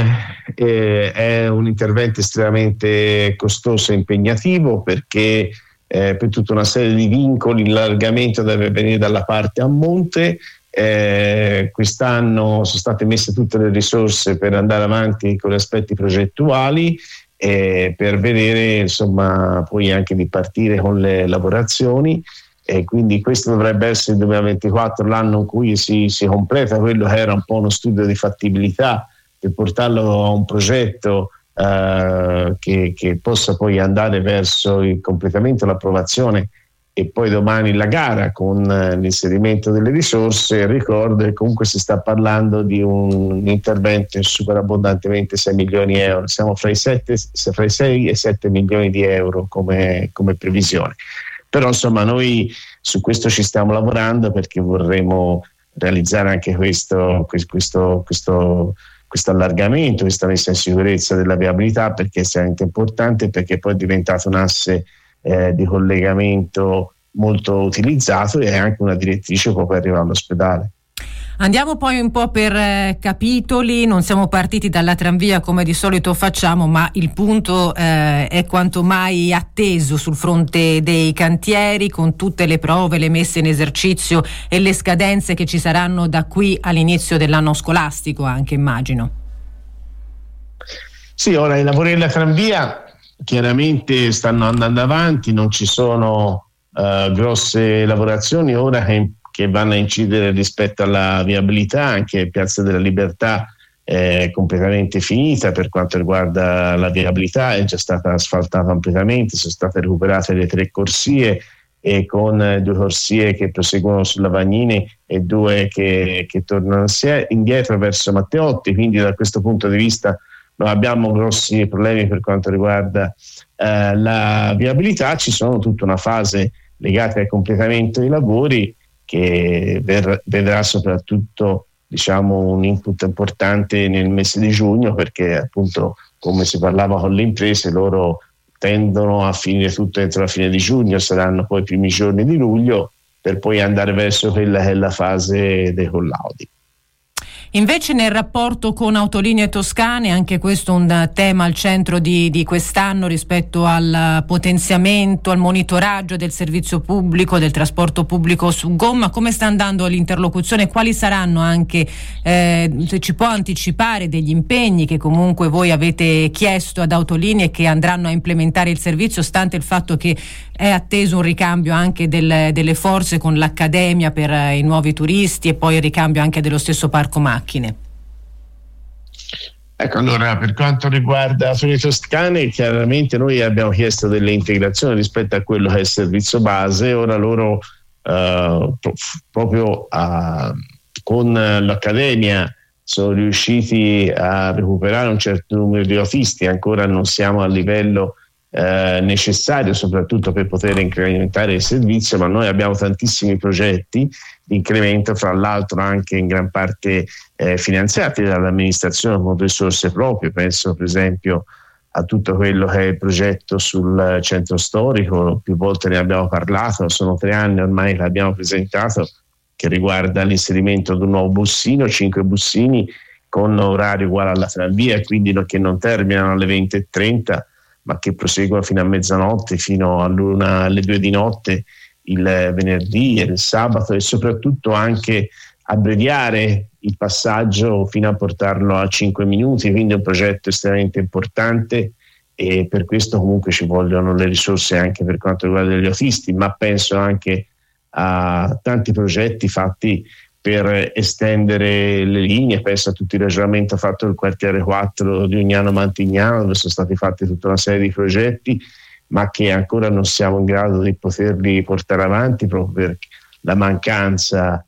S22: è un intervento estremamente costoso e impegnativo perché per tutta una serie di vincoli l'allargamento deve venire dalla parte a monte. Quest'anno sono state messe tutte le risorse per andare avanti con gli aspetti progettuali e per vedere insomma poi anche di partire con le lavorazioni, e quindi questo dovrebbe essere il 2024 l'anno in cui si completa quello che era un po' uno studio di fattibilità per portarlo a un progetto che possa poi andare verso il completamento, l'approvazione e poi domani la gara con l'inserimento delle risorse. Ricordo che comunque si sta parlando di un intervento in super abbondantemente 6 milioni di euro, siamo fra i 6 e 7 milioni di euro come previsione, però insomma noi su questo ci stiamo lavorando perché vorremmo realizzare anche questo allargamento, questa messa in sicurezza della viabilità, perché è estremamente importante, perché poi è diventato un asse di collegamento molto utilizzato e è anche una direttrice poi per arrivare all'ospedale.
S2: Andiamo poi un po' per capitoli, non siamo partiti dalla tranvia come di solito facciamo, ma il punto è quanto mai atteso sul fronte dei cantieri, con tutte le prove, le messe in esercizio e le scadenze che ci saranno da qui all'inizio dell'anno scolastico anche, immagino.
S22: Sì, ora i lavori della tranvia chiaramente stanno andando avanti, non ci sono grosse lavorazioni ora che vanno a incidere rispetto alla viabilità. Anche Piazza della Libertà è completamente finita per quanto riguarda la viabilità, è già stata asfaltata completamente, sono state recuperate le 3 corsie, e con 2 corsie che proseguono sulla Vagnini e 2 che tornano indietro verso Matteotti, quindi da questo punto di vista non abbiamo grossi problemi per quanto riguarda la viabilità. Ci sono tutta una fase legata al completamento dei lavori che vedrà soprattutto, diciamo, un input importante nel mese di giugno, perché appunto, come si parlava con le imprese, loro tendono a finire tutto entro la fine di giugno, saranno poi i primi giorni di luglio per poi andare verso quella che è la fase dei collaudi.
S2: Invece nel rapporto con Autolinee Toscane, anche questo un tema al centro di quest'anno rispetto al potenziamento, al monitoraggio del servizio pubblico, del trasporto pubblico su gomma. Come sta andando l'interlocuzione? Quali saranno anche, se ci può anticipare, degli impegni che comunque voi avete chiesto ad Autolinee che andranno a implementare il servizio, stante il fatto che è atteso un ricambio anche delle forze con l'Accademia per i nuovi turisti e poi il ricambio anche dello stesso parco macchine?
S22: Ecco, allora, per quanto riguarda Autolinee Toscane, chiaramente noi abbiamo chiesto delle integrazioni rispetto a quello che è il servizio base. Ora loro proprio con l'Accademia sono riusciti a recuperare un certo numero di autisti, ancora non siamo a livello necessario soprattutto per poter incrementare il servizio, ma noi abbiamo tantissimi progetti di incremento, fra l'altro anche in gran parte finanziati dall'amministrazione con risorse proprie. Penso per esempio a tutto quello che è il progetto sul centro storico, più volte ne abbiamo parlato, sono 3 anni ormai che l'abbiamo presentato, che riguarda l'inserimento di un nuovo bussino, 5 bussini con orario uguale alla tranvia, quindi che non terminano alle 20:30 ma che proseguono fino a mezzanotte, fino alle 2 di notte il venerdì e il sabato, e soprattutto anche abbreviare il passaggio fino a portarlo a 5 minuti, quindi è un progetto estremamente importante, e per questo comunque ci vogliono le risorse anche per quanto riguarda gli autisti, ma penso anche a tanti progetti fatti per estendere le linee. Penso a tutto il ragionamento fatto del quartiere 4 di Ugnano Mantignano, dove sono stati fatti tutta una serie di progetti, ma che ancora non siamo in grado di poterli portare avanti proprio per la mancanza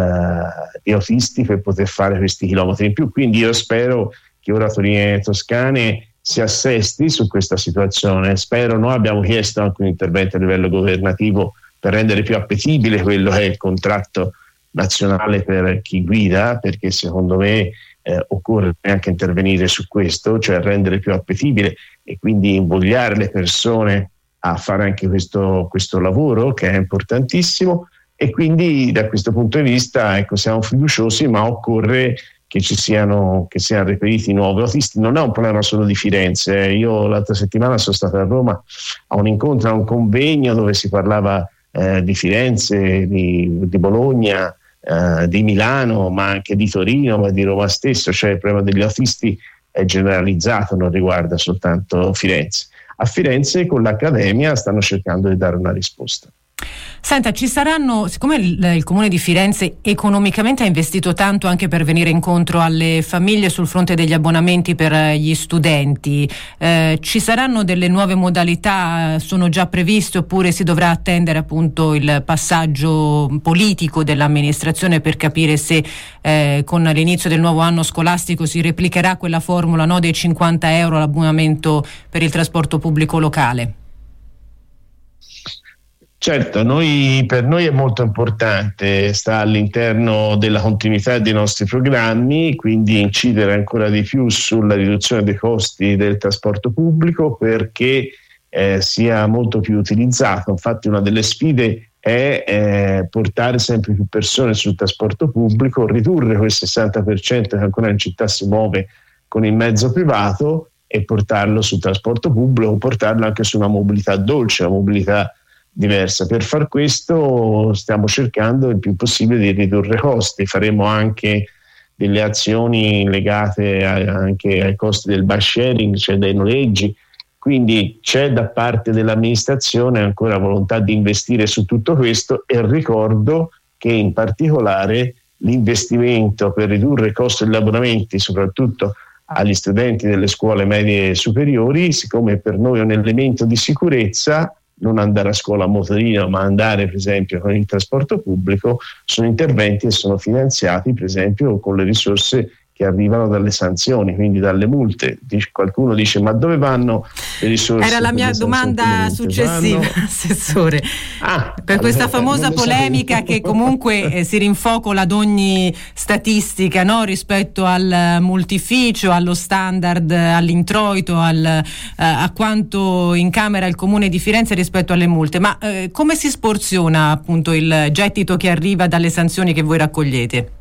S22: di autisti per poter fare questi chilometri in più. Quindi io spero che ora Autolinee Toscane si assesti su questa situazione. Noi abbiamo chiesto anche un intervento a livello governativo per rendere più appetibile quello che è il contratto nazionale per chi guida, perché secondo me occorre anche intervenire su questo, cioè rendere più appetibile e quindi invogliare le persone a fare anche questo lavoro che è importantissimo. E quindi da questo punto di vista, ecco, siamo fiduciosi, ma occorre che siano reperiti nuovi autisti. Non è un problema solo di Firenze. Io l'altra settimana sono stato a Roma a un incontro, a un convegno dove si parlava di Firenze, di Bologna, di Milano, ma anche di Torino, ma di Roma stesso. Cioè il problema degli autisti è generalizzato, non riguarda soltanto Firenze. A Firenze con l'Accademia stanno cercando di dare una risposta.
S2: Senta, ci saranno, siccome il Comune di Firenze economicamente ha investito tanto anche per venire incontro alle famiglie sul fronte degli abbonamenti per gli studenti, ci saranno delle nuove modalità, sono già previste, oppure si dovrà attendere appunto il passaggio politico dell'amministrazione per capire se con l'inizio del nuovo anno scolastico si replicherà quella formula, no, dei 50 euro l'abbonamento per il trasporto pubblico locale?
S22: Certo, per noi è molto importante, sta all'interno della continuità dei nostri programmi, quindi incidere ancora di più sulla riduzione dei costi del trasporto pubblico perché sia molto più utilizzato. Infatti una delle sfide è portare sempre più persone sul trasporto pubblico, ridurre quel 60% che ancora in città si muove con il mezzo privato e portarlo sul trasporto pubblico, portarlo anche su una mobilità dolce, una mobilità diversa. Per far questo stiamo cercando il più possibile di ridurre costi, faremo anche delle azioni legate anche ai costi del bus sharing, cioè dei noleggi, quindi c'è da parte dell'amministrazione ancora volontà di investire su tutto questo, e ricordo che in particolare l'investimento per ridurre il costo degli abbonamenti, soprattutto agli studenti delle scuole medie superiori, siccome per noi è un elemento di sicurezza non andare a scuola a motorino ma andare per esempio con il trasporto pubblico, sono interventi che sono finanziati per esempio con le risorse che arrivano dalle sanzioni, quindi dalle multe. Qualcuno dice: ma dove vanno le risorse?
S2: Era la mia domanda successiva, Assessore. Per questa famosa polemica che comunque si rinfocola ad ogni statistica, no? Rispetto al multificio, allo standard, all'introito, a quanto incamera il Comune di Firenze rispetto alle multe. Ma come si sporziona appunto il gettito che arriva dalle sanzioni che voi raccogliete?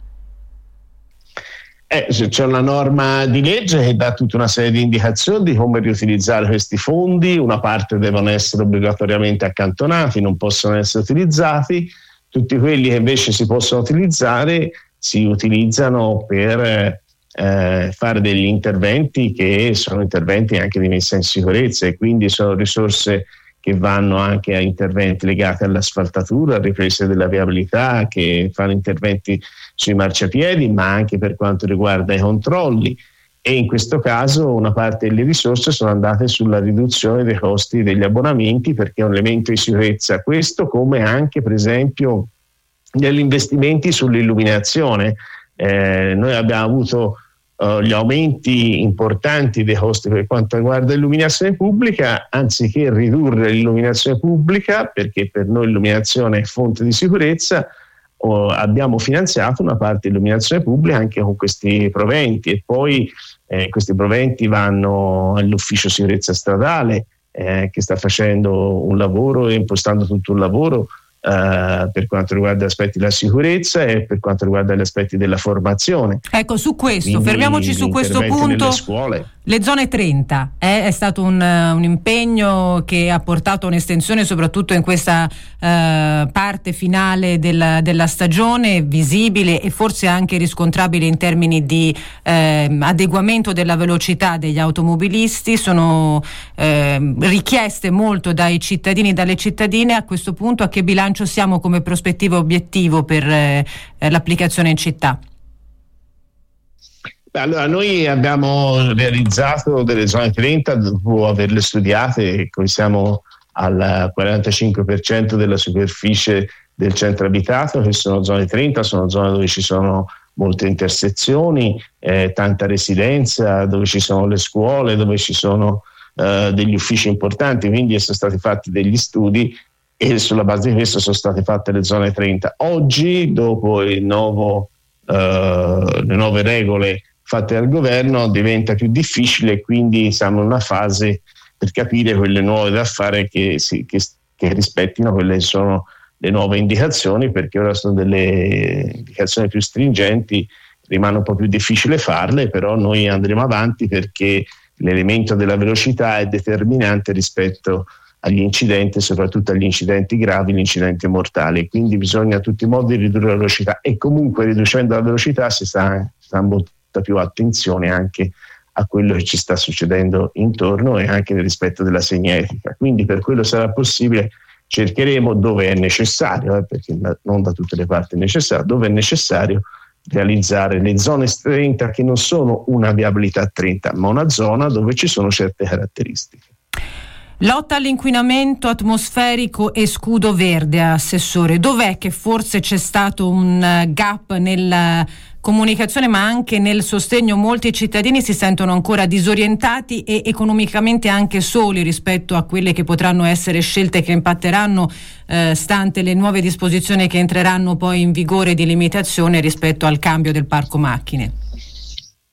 S22: C'è una norma di legge che dà tutta una serie di indicazioni di come riutilizzare questi fondi. Una parte devono essere obbligatoriamente accantonati, non possono essere utilizzati. Tutti quelli che invece si possono utilizzare si utilizzano per fare degli interventi che sono interventi anche di messa in sicurezza, e quindi sono risorse che vanno anche a interventi legati all'asfaltatura, a riprese della viabilità, che fanno interventi sui marciapiedi, ma anche per quanto riguarda i controlli. E in questo caso una parte delle risorse sono andate sulla riduzione dei costi degli abbonamenti, perché è un elemento di sicurezza questo, come anche per esempio negli investimenti sull'illuminazione. Noi abbiamo avuto gli aumenti importanti dei costi per quanto riguarda l'illuminazione pubblica, anziché ridurre l'illuminazione pubblica, perché per noi l'illuminazione è fonte di sicurezza, abbiamo finanziato una parte di illuminazione pubblica anche con questi proventi, e poi questi proventi vanno all'ufficio sicurezza stradale che sta facendo un lavoro e impostando tutto un lavoro per quanto riguarda gli aspetti della sicurezza e per quanto riguarda gli aspetti della formazione.
S2: Ecco, su questo,
S22: quindi
S2: fermiamoci su questo punto. Le zone 30 è stato un impegno che ha portato un'estensione soprattutto in questa parte finale della stagione, visibile e forse anche riscontrabile in termini di adeguamento della velocità degli automobilisti. Sono richieste molto dai cittadini e dalle cittadine. A questo punto a che bilancio siamo come prospettiva obiettivo per l'applicazione in città?
S22: Allora, noi abbiamo realizzato delle zone 30 dopo averle studiate, e siamo al 45% della superficie del centro abitato, che sono zone 30, sono zone dove ci sono molte intersezioni, tanta residenza, dove ci sono le scuole, dove ci sono degli uffici importanti, quindi sono stati fatti degli studi e sulla base di questo sono state fatte le zone 30. Oggi, dopo le nuove regole fatte dal governo, diventa più difficile, quindi siamo in una fase per capire quelle nuove da fare che rispettino quelle che sono le nuove indicazioni, perché ora sono delle indicazioni più stringenti, rimane un po' più difficile farle, però noi andremo avanti perché l'elemento della velocità è determinante rispetto agli incidenti, soprattutto agli incidenti gravi, gli incidenti mortali, quindi bisogna a tutti i modi ridurre la velocità, e comunque riducendo la velocità si sta molta più attenzione anche a quello che ci sta succedendo intorno e anche nel rispetto della segnaletica. Quindi per quello sarà possibile cercheremo, dove è necessario, perché non da tutte le parti è necessario, dove è necessario realizzare le zone 30 che non sono una viabilità 30, ma una zona dove ci sono certe caratteristiche.
S2: Lotta all'inquinamento atmosferico e scudo verde, Assessore. Dov'è che forse c'è stato un gap nella comunicazione ma anche nel sostegno? Molti cittadini si sentono ancora disorientati e economicamente anche soli rispetto a quelle che potranno essere scelte che impatteranno stante le nuove disposizioni che entreranno poi in vigore di limitazione rispetto al cambio del parco macchine.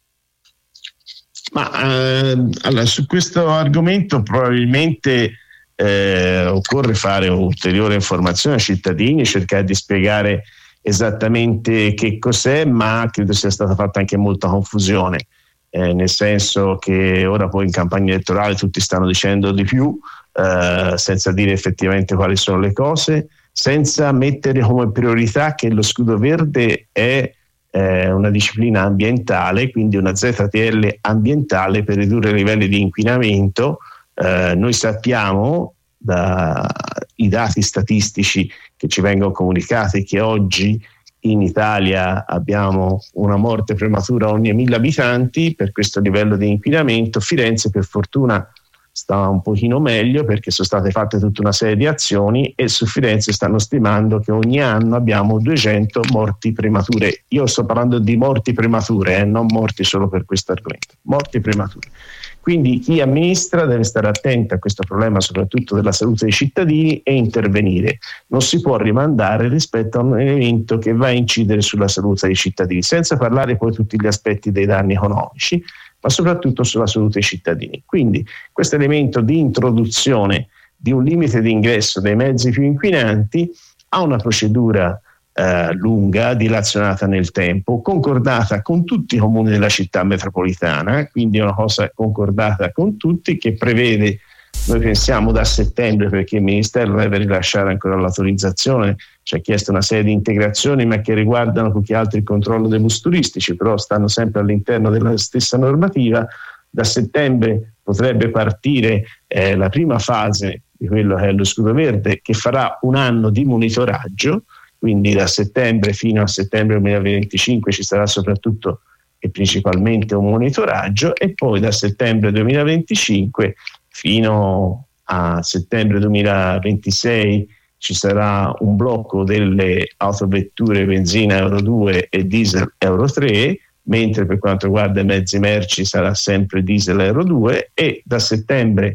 S22: Ma allora, su questo argomento probabilmente occorre fare ulteriore informazione ai cittadini, cercare di spiegare esattamente che cos'è, ma credo sia stata fatta anche molta confusione, nel senso che ora poi in campagna elettorale tutti stanno dicendo di più, senza dire effettivamente quali sono le cose, senza mettere come priorità che lo scudo verde è una disciplina ambientale, quindi una ZTL ambientale per ridurre i livelli di inquinamento. Noi sappiamo dai dati statistici che ci vengono comunicati che oggi in Italia abbiamo una morte prematura ogni 1000 abitanti per questo livello di inquinamento. Firenze per fortuna sta un pochino meglio perché sono state fatte tutta una serie di azioni e su Firenze stanno stimando che ogni anno abbiamo 200 morti premature. Io sto parlando di morti premature, non morti solo per questo argomento, morti premature. Quindi chi amministra deve stare attento a questo problema, soprattutto della salute dei cittadini, e intervenire. Non si può rimandare rispetto a un evento che va a incidere sulla salute dei cittadini, senza parlare poi di tutti gli aspetti dei danni economici, ma soprattutto sulla salute dei cittadini. Quindi questo elemento di introduzione di un limite di ingresso dei mezzi più inquinanti ha una procedura lunga, dilazionata nel tempo, concordata con tutti i comuni della città metropolitana, quindi è una cosa concordata con tutti che prevede, noi pensiamo da settembre, perché il Ministero deve rilasciare ancora l'autorizzazione, ci ha chiesto una serie di integrazioni ma che riguardano più che altro il controllo dei bus turistici, però stanno sempre all'interno della stessa normativa. Da settembre potrebbe partire la prima fase di quello che è lo scudo verde, che farà un anno di monitoraggio. Quindi da settembre fino a settembre 2025 ci sarà soprattutto e principalmente un monitoraggio, e poi da settembre 2025 fino a settembre 2026 ci sarà un blocco delle autovetture benzina Euro 2 e diesel Euro 3, mentre per quanto riguarda i mezzi merci sarà sempre diesel Euro 2, e da settembre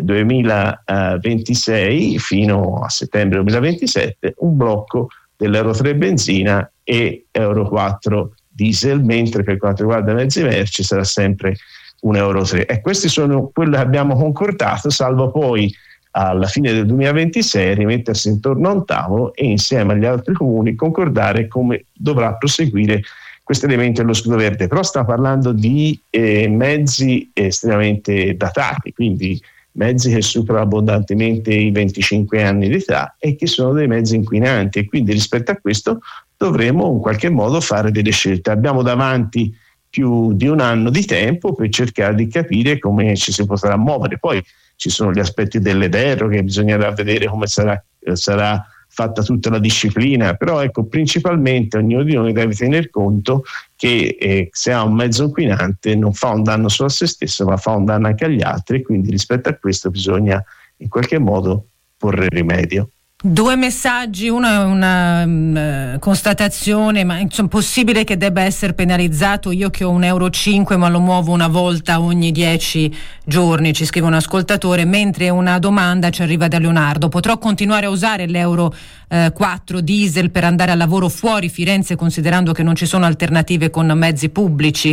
S22: 2026 fino a settembre 2027 un blocco dell'Euro 3 benzina e Euro 4 diesel, mentre per quanto riguarda i mezzi merci sarà sempre un Euro 3. E questi sono quelli che abbiamo concordato, salvo poi alla fine del 2026 rimettersi intorno a un tavolo e insieme agli altri comuni concordare come dovrà proseguire questo elemento dello scudo verde. Però stiamo parlando di mezzi estremamente datati, quindi mezzi che superano abbondantemente i 25 anni di età e che sono dei mezzi inquinanti, e quindi rispetto a questo dovremo in qualche modo fare delle scelte. Abbiamo davanti più di un anno di tempo per cercare di capire come ci si potrà muovere. Poi ci sono gli aspetti delle deroghe, bisognerà vedere come sarà fatta tutta la disciplina, però ecco, principalmente ognuno di noi deve tener conto che se ha un mezzo inquinante non fa un danno solo a se stesso, ma fa un danno anche agli altri, quindi rispetto a questo bisogna in qualche modo porre rimedio.
S2: Due messaggi, uno è una constatazione, ma insomma, possibile che debba essere penalizzato io che ho un Euro 5 ma lo muovo una volta ogni 10 giorni, ci scrive un ascoltatore, mentre una domanda ci arriva da Leonardo: potrò continuare a usare l'Euro 4 diesel per andare al lavoro fuori Firenze, considerando che non ci sono alternative con mezzi pubblici?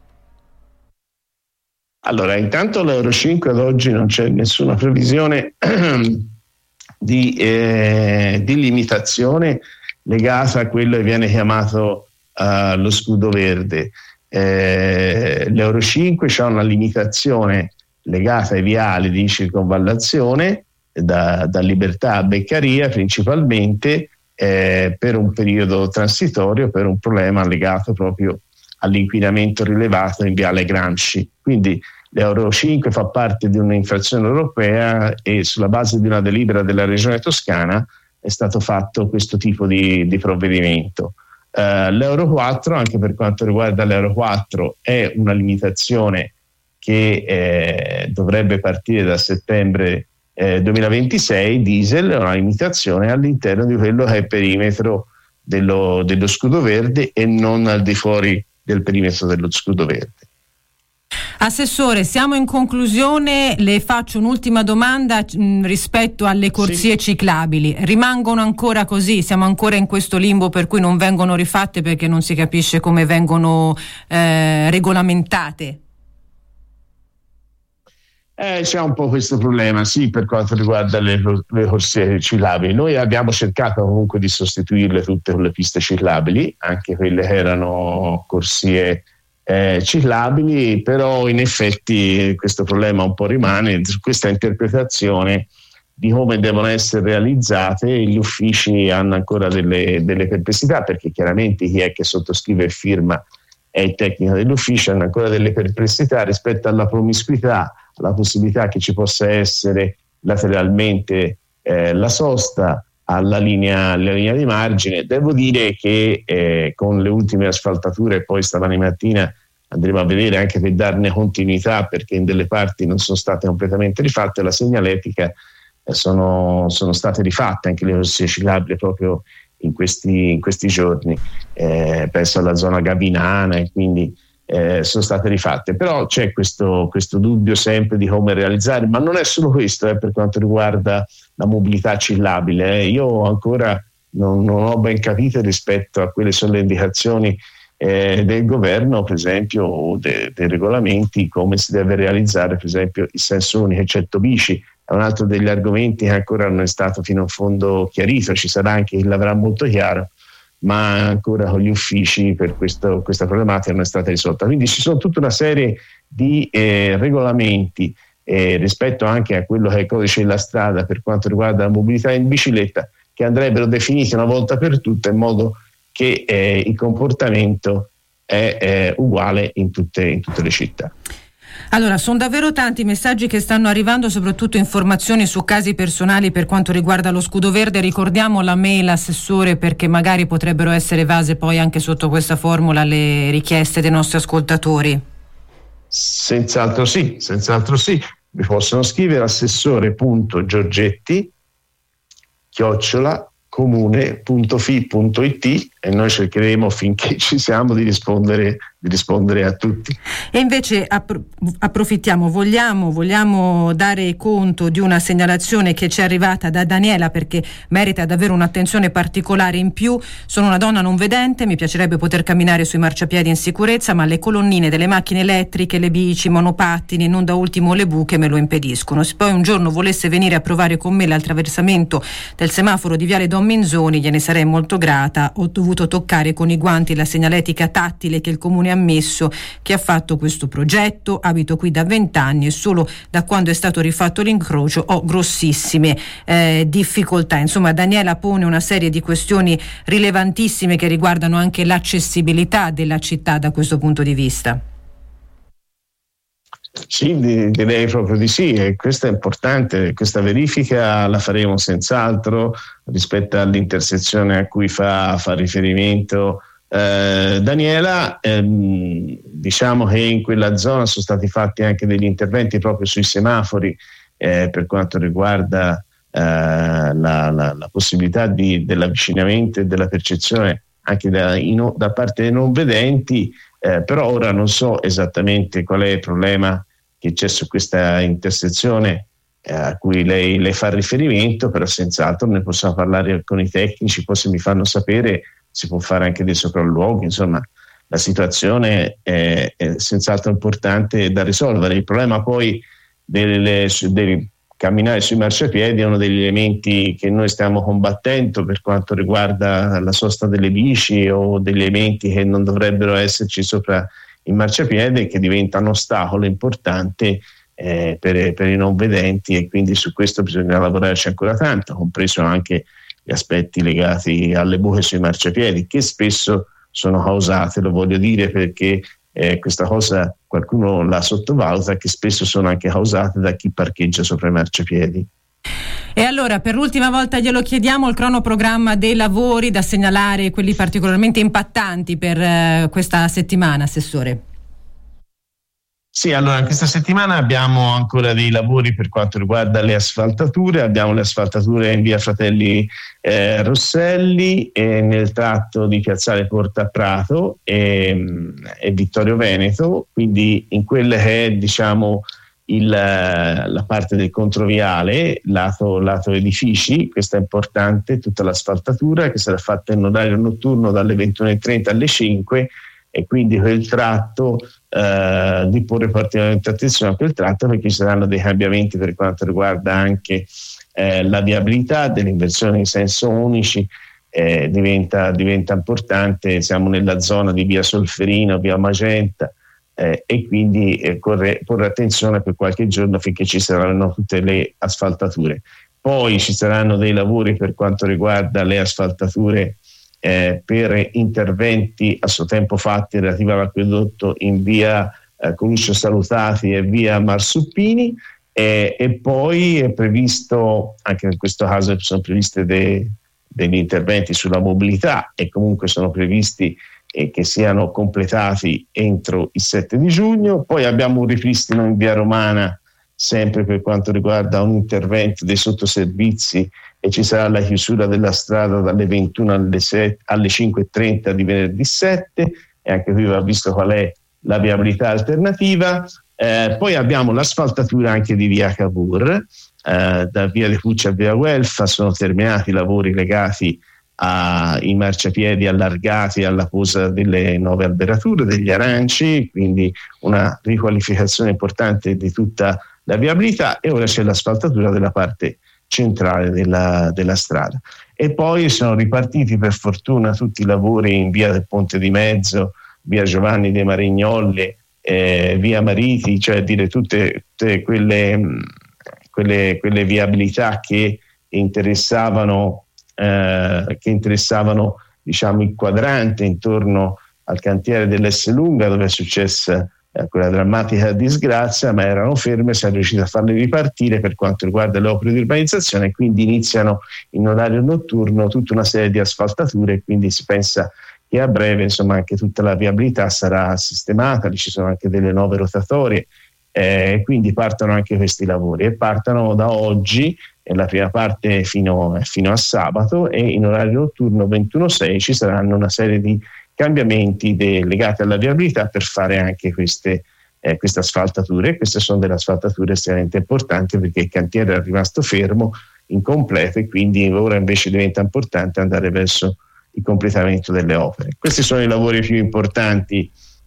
S22: Allora, intanto l'Euro 5 ad oggi non c'è nessuna previsione di limitazione legata a quello che viene chiamato lo scudo verde. L'Euro 5 c'ha una limitazione legata ai viali di circonvallazione da Libertà a Beccaria principalmente, per un periodo transitorio, per un problema legato proprio all'inquinamento rilevato in viale Gramsci. Quindi l'Euro 5 fa parte di un'infrazione europea e sulla base di una delibera della Regione Toscana è stato fatto questo tipo di provvedimento. L'Euro 4, anche per quanto riguarda l'Euro 4, è una limitazione che dovrebbe partire da settembre 2026, diesel, è una limitazione all'interno di quello che è il perimetro dello scudo verde e non al di fuori del perimetro dello scudo verde.
S2: Assessore, siamo in conclusione, le faccio un'ultima domanda rispetto alle corsie ciclabili. Rimangono ancora così? Siamo ancora in questo limbo per cui non vengono rifatte perché non si capisce come vengono regolamentate?
S22: C'è un po' questo problema, sì, per quanto riguarda le corsie ciclabili. Noi abbiamo cercato comunque di sostituirle tutte con le piste ciclabili, anche quelle che erano corsie ciclabili, però in effetti questo problema un po' rimane, su questa interpretazione di come devono essere realizzate. Gli uffici hanno ancora delle perplessità, perché chiaramente chi è che sottoscrive e firma è il tecnico dell'ufficio, hanno ancora delle perplessità rispetto alla promiscuità, alla possibilità che ci possa essere lateralmente la sosta alla linea di margine. Devo dire che con le ultime asfaltature, poi stamani mattina andremo a vedere anche per darne continuità, perché in delle parti non sono state completamente rifatte, la segnaletica sono state rifatte anche le corsie ciclabili proprio in questi giorni, penso alla zona Gavinana, e quindi sono state rifatte. Però c'è questo dubbio sempre di come realizzare, ma non è solo questo per quanto riguarda la mobilità ciclabile. Io ancora non ho ben capito rispetto a quelle sono le indicazioni del governo, per esempio, o dei regolamenti, come si deve realizzare per esempio il senso unico eccetto bici. È un altro degli argomenti che ancora non è stato fino in fondo chiarito. Ci sarà anche chi l'avrà molto chiaro, ma ancora con gli uffici per questa problematica non è stata risolta. Quindi ci sono tutta una serie di regolamenti rispetto anche a quello che è il codice della strada per quanto riguarda la mobilità in bicicletta, che andrebbero definiti una volta per tutte, in modo che il comportamento è uguale in tutte le città.
S2: Allora, sono davvero tanti messaggi che stanno arrivando, soprattutto informazioni su casi personali per quanto riguarda lo scudo verde. Ricordiamo la mail, assessore, perché magari potrebbero essere evase poi anche sotto questa formula le richieste dei nostri ascoltatori.
S22: Senz'altro sì. Mi possono scrivere assessore.giorgetti@comune.fi.it e noi cercheremo, finché ci siamo, di rispondere a tutti.
S2: E invece approfittiamo, vogliamo dare conto di una segnalazione che ci è arrivata da Daniela, perché merita davvero un'attenzione particolare in più. Sono una donna non vedente, mi piacerebbe poter camminare sui marciapiedi in sicurezza, ma le colonnine delle macchine elettriche, le bici, i monopattini e non da ultimo le buche me lo impediscono. Se poi un giorno volesse venire a provare con me l'attraversamento del semaforo di Viale Don Minzoni, gliene sarei molto grata. Ho dovuto toccare con i guanti la segnaletica tattile che il comune ha messo, che ha fatto questo progetto. Abito qui da 20 anni e solo da quando è stato rifatto l'incrocio ho grossissime difficoltà. Insomma, Daniela pone una serie di questioni rilevantissime che riguardano anche l'accessibilità della città da questo punto di vista.
S22: Sì, direi proprio di sì, e questo è importante. Questa verifica la faremo senz'altro rispetto all'intersezione a cui fa riferimento Daniela. Diciamo che in quella zona sono stati fatti anche degli interventi proprio sui semafori per quanto riguarda la possibilità dell'avvicinamento e della percezione anche da parte dei non vedenti. Però ora non so esattamente qual è il problema che c'è su questa intersezione a cui lei fa riferimento, però senz'altro ne possiamo parlare con i tecnici, poi se mi fanno sapere si può fare anche dei sopralluoghi. Insomma, la situazione è senz'altro importante da risolvere. Il problema poi del camminare sui marciapiedi è uno degli elementi che noi stiamo combattendo per quanto riguarda la sosta delle bici, o degli elementi che non dovrebbero esserci sopra il marciapiede, che diventa un ostacolo importante per i non vedenti, e quindi su questo bisogna lavorarci ancora tanto, compreso anche gli aspetti legati alle buche sui marciapiedi, che spesso sono causate, lo voglio dire perché questa cosa qualcuno la sottovaluta, che spesso sono anche causate da chi parcheggia sopra i marciapiedi.
S2: E allora, per l'ultima volta glielo chiediamo, il cronoprogramma dei lavori da segnalare, quelli particolarmente impattanti per questa settimana, Assessore.
S22: Sì, allora questa settimana abbiamo ancora dei lavori per quanto riguarda le asfaltature. Abbiamo le asfaltature in via Fratelli Rosselli, nel tratto di Piazzale Porta Prato e Vittorio Veneto, quindi in quelle che è, diciamo, la parte del controviale, lato edifici. Questa è importante, tutta l'asfaltatura che sarà fatta in orario notturno dalle 21:30 alle 5, e quindi quel tratto di porre particolarmente attenzione a quel tratto, perché ci saranno dei cambiamenti per quanto riguarda anche la viabilità, delle inversioni in senso unici. Diventa importante, siamo nella zona di via Solferino, via Magenta, e quindi porre attenzione per qualche giorno finché ci saranno tutte le asfaltature. Poi ci saranno dei lavori per quanto riguarda le asfaltature per interventi a suo tempo fatti relativi all'acquedotto in via Coluccio Salutati e via Marsuppini, e poi è previsto, anche in questo caso sono previste degli interventi sulla mobilità, e comunque sono previsti che siano completati entro il 7 di giugno. Poi abbiamo un ripristino in via Romana sempre per quanto riguarda un intervento dei sottoservizi, e ci sarà la chiusura della strada dalle 21 alle 5.30 di venerdì 7, e anche qui va visto qual è la viabilità alternativa. Poi abbiamo l'asfaltatura anche di via Cavour, da via De Pucci a via Guelfa sono terminati i lavori legati ai marciapiedi allargati, alla posa delle nuove alberature, degli aranci, quindi una riqualificazione importante di tutta la viabilità, e ora c'è l'asfaltatura della parte centrale della strada. E poi sono ripartiti per fortuna tutti i lavori in via del Ponte di Mezzo, via Giovanni de Marignolli, via Mariti, cioè dire tutte quelle viabilità che interessavano diciamo il quadrante intorno al cantiere dell'Esselunga, dove è successa quella drammatica disgrazia, ma erano ferme, si è riusciti a farle ripartire per quanto riguarda le opere di urbanizzazione, e quindi iniziano in orario notturno tutta una serie di asfaltature, e quindi si pensa che a breve insomma anche tutta la viabilità sarà sistemata. Ci sono anche delle nuove rotatorie, quindi partono anche questi lavori, e partono da oggi la prima parte fino a sabato, e in orario notturno 21-6 ci saranno una serie di cambiamenti legati alla viabilità per fare anche queste asfaltature. Queste sono delle asfaltature estremamente importanti, perché il cantiere è rimasto fermo, incompleto, e quindi ora invece diventa importante andare verso il completamento delle opere. Questi sono i lavori più importanti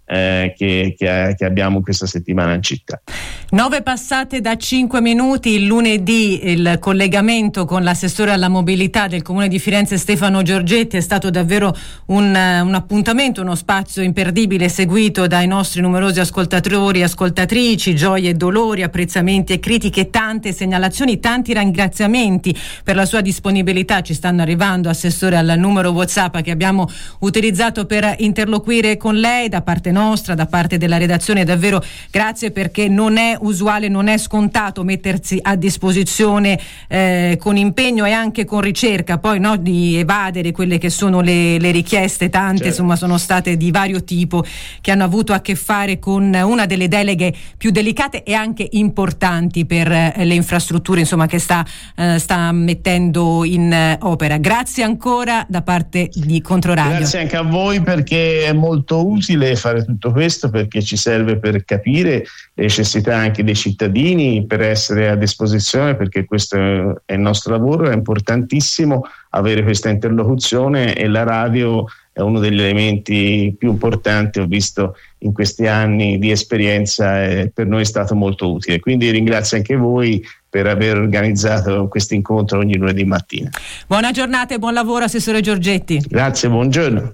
S22: che abbiamo questa settimana in città.
S2: 9 passate da 5 minuti, il lunedì il collegamento con l'assessore alla mobilità del Comune di Firenze Stefano Giorgetti è stato davvero un appuntamento, uno spazio imperdibile, seguito dai nostri numerosi ascoltatori e ascoltatrici, gioie e dolori, apprezzamenti e critiche, tante segnalazioni, tanti ringraziamenti per la sua disponibilità. Ci stanno arrivando, assessore, al numero WhatsApp che abbiamo utilizzato per interloquire con lei, da parte nostra, da parte della redazione. Davvero grazie, perché non è usuale, non è scontato mettersi a disposizione con impegno e anche con ricerca, poi di evadere quelle che sono le richieste, tante, certo. Insomma, sono state di vario tipo, che hanno avuto a che fare con una delle deleghe più delicate e anche importanti per le infrastrutture, insomma, che sta mettendo in opera. Grazie ancora da parte di Controradio.
S22: Grazie anche a voi, perché è molto utile fare tutto questo, perché ci serve per capire le necessità anche dei cittadini, per essere a disposizione, perché questo è il nostro lavoro. È importantissimo avere questa interlocuzione, e la radio è uno degli elementi più importanti, ho visto in questi anni di esperienza, e per noi è stato molto utile. Quindi ringrazio anche voi per aver organizzato questo incontro ogni lunedì mattina.
S2: Buona giornata e buon lavoro, assessore Giorgetti.
S22: Grazie, buongiorno.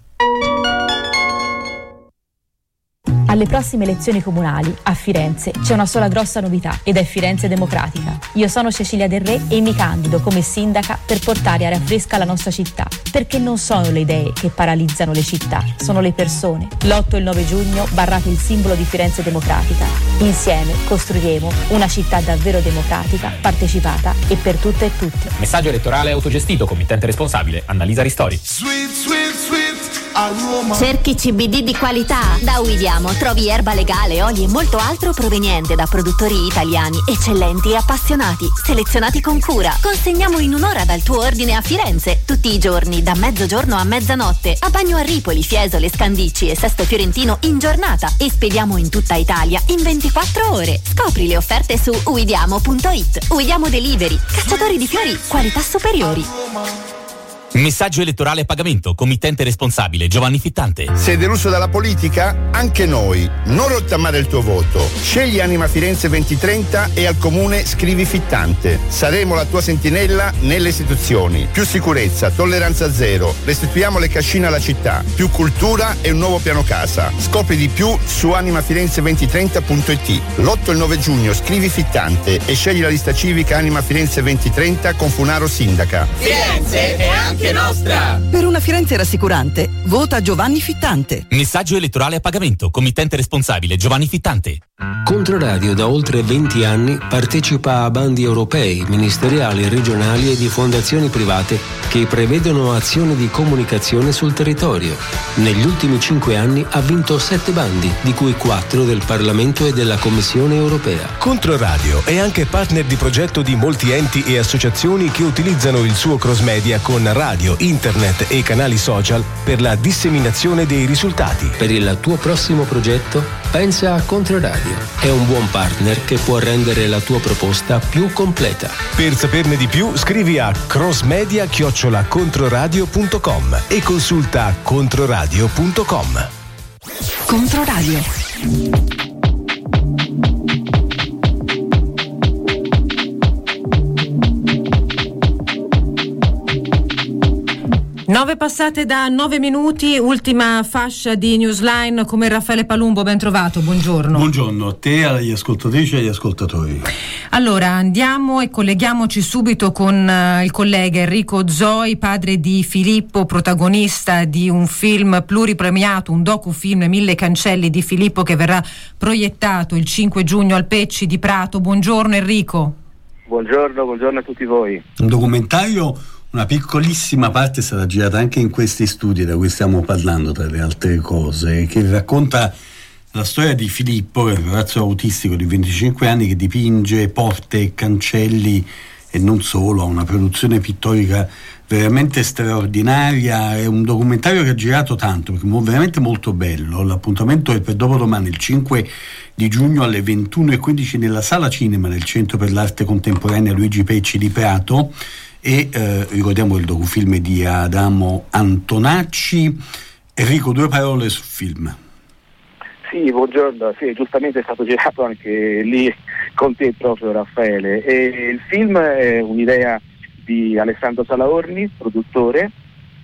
S11: Alle prossime elezioni comunali a Firenze c'è una sola grossa novità, ed è Firenze Democratica. Io sono Cecilia Del Re e mi candido come sindaca per portare aria fresca alla nostra città, perché non sono le idee che paralizzano le città, sono le persone. L'8 e il 9 giugno barrate il simbolo di Firenze Democratica. Insieme costruiremo una città davvero democratica, partecipata e per tutte e tutti.
S8: Messaggio elettorale autogestito, committente responsabile Annalisa Ristori.
S10: Cerchi CBD di qualità? Da Uidiamo trovi erba legale, oli e molto altro proveniente da produttori italiani eccellenti e appassionati, selezionati con cura. Consegniamo in un'ora dal tuo ordine a Firenze, tutti i giorni da mezzogiorno a mezzanotte, a Bagno a Ripoli, Fiesole, Scandicci e Sesto Fiorentino in giornata, e spediamo in tutta Italia in 24 ore. Scopri le offerte su uidiamo.it. Uidiamo Delivery, cacciatori di fiori, qualità superiori.
S4: Messaggio elettorale a pagamento, committente responsabile Giovanni Fittante.
S5: Sei deluso dalla politica? Anche noi. Non rottamare il tuo voto. Scegli Anima Firenze 2030 e al comune scrivi Fittante. Saremo la tua sentinella nelle istituzioni. Più sicurezza, tolleranza zero. Restituiamo le cascine alla città. Più cultura e un nuovo piano casa. Scopri di più su animafirenze2030.it. L'8 e il 9 giugno scrivi Fittante e scegli la lista civica Anima Firenze 2030 con Funaro sindaca.
S12: Firenze è anche nostra!
S7: Per una Firenze rassicurante, vota Giovanni Fittante.
S4: Messaggio elettorale a pagamento, committente responsabile Giovanni Fittante.
S1: Controradio da oltre 20 anni partecipa a bandi europei, ministeriali, regionali e di fondazioni private che prevedono azioni di comunicazione sul territorio. Negli ultimi 5 anni ha vinto 7 bandi, di cui 4 del Parlamento e della Commissione europea.
S6: Controradio è anche partner di progetto di molti enti e associazioni che utilizzano il suo cross media con radio, internet e canali social per la disseminazione dei risultati.
S1: Per il tuo prossimo progetto, pensa a Controradio. È un buon partner che può rendere la tua proposta più completa.
S6: Per saperne di più, scrivi a crossmedia@controradio.com e consulta controradio.com.
S7: Controradio.
S2: 9 passate da 9 minuti, ultima fascia di Newsline come Raffaele Palumbo, ben trovato, buongiorno.
S23: Buongiorno a te, agli ascoltatrici e agli ascoltatori.
S2: Allora andiamo e colleghiamoci subito con il collega Enrico Zoi, padre di Filippo, protagonista di un film pluripremiato, un docufilm 1000 cancelli di Filippo che verrà proiettato il 5 giugno al Pecci di Prato. Buongiorno Enrico.
S24: Buongiorno a tutti voi.
S23: Un documentario. Una piccolissima parte è stata girata anche in questi studi da cui stiamo parlando, tra le altre cose, che racconta la storia di Filippo, che è un ragazzo autistico di 25 anni che dipinge porte e cancelli e non solo, ha una produzione pittorica veramente straordinaria. È un documentario che ha girato tanto, perché è veramente molto bello. L'appuntamento è per dopodomani, il 5 di giugno alle 21:15 nella Sala Cinema del Centro per l'Arte Contemporanea Luigi Pecci di Prato. E ricordiamo il docufilm di Adamo Antonacci. Enrico, 2 parole sul film.
S24: Sì, buongiorno, sì, giustamente è stato girato anche lì con te proprio Raffaele, e il film è un'idea di Alessandro Salaorni, produttore,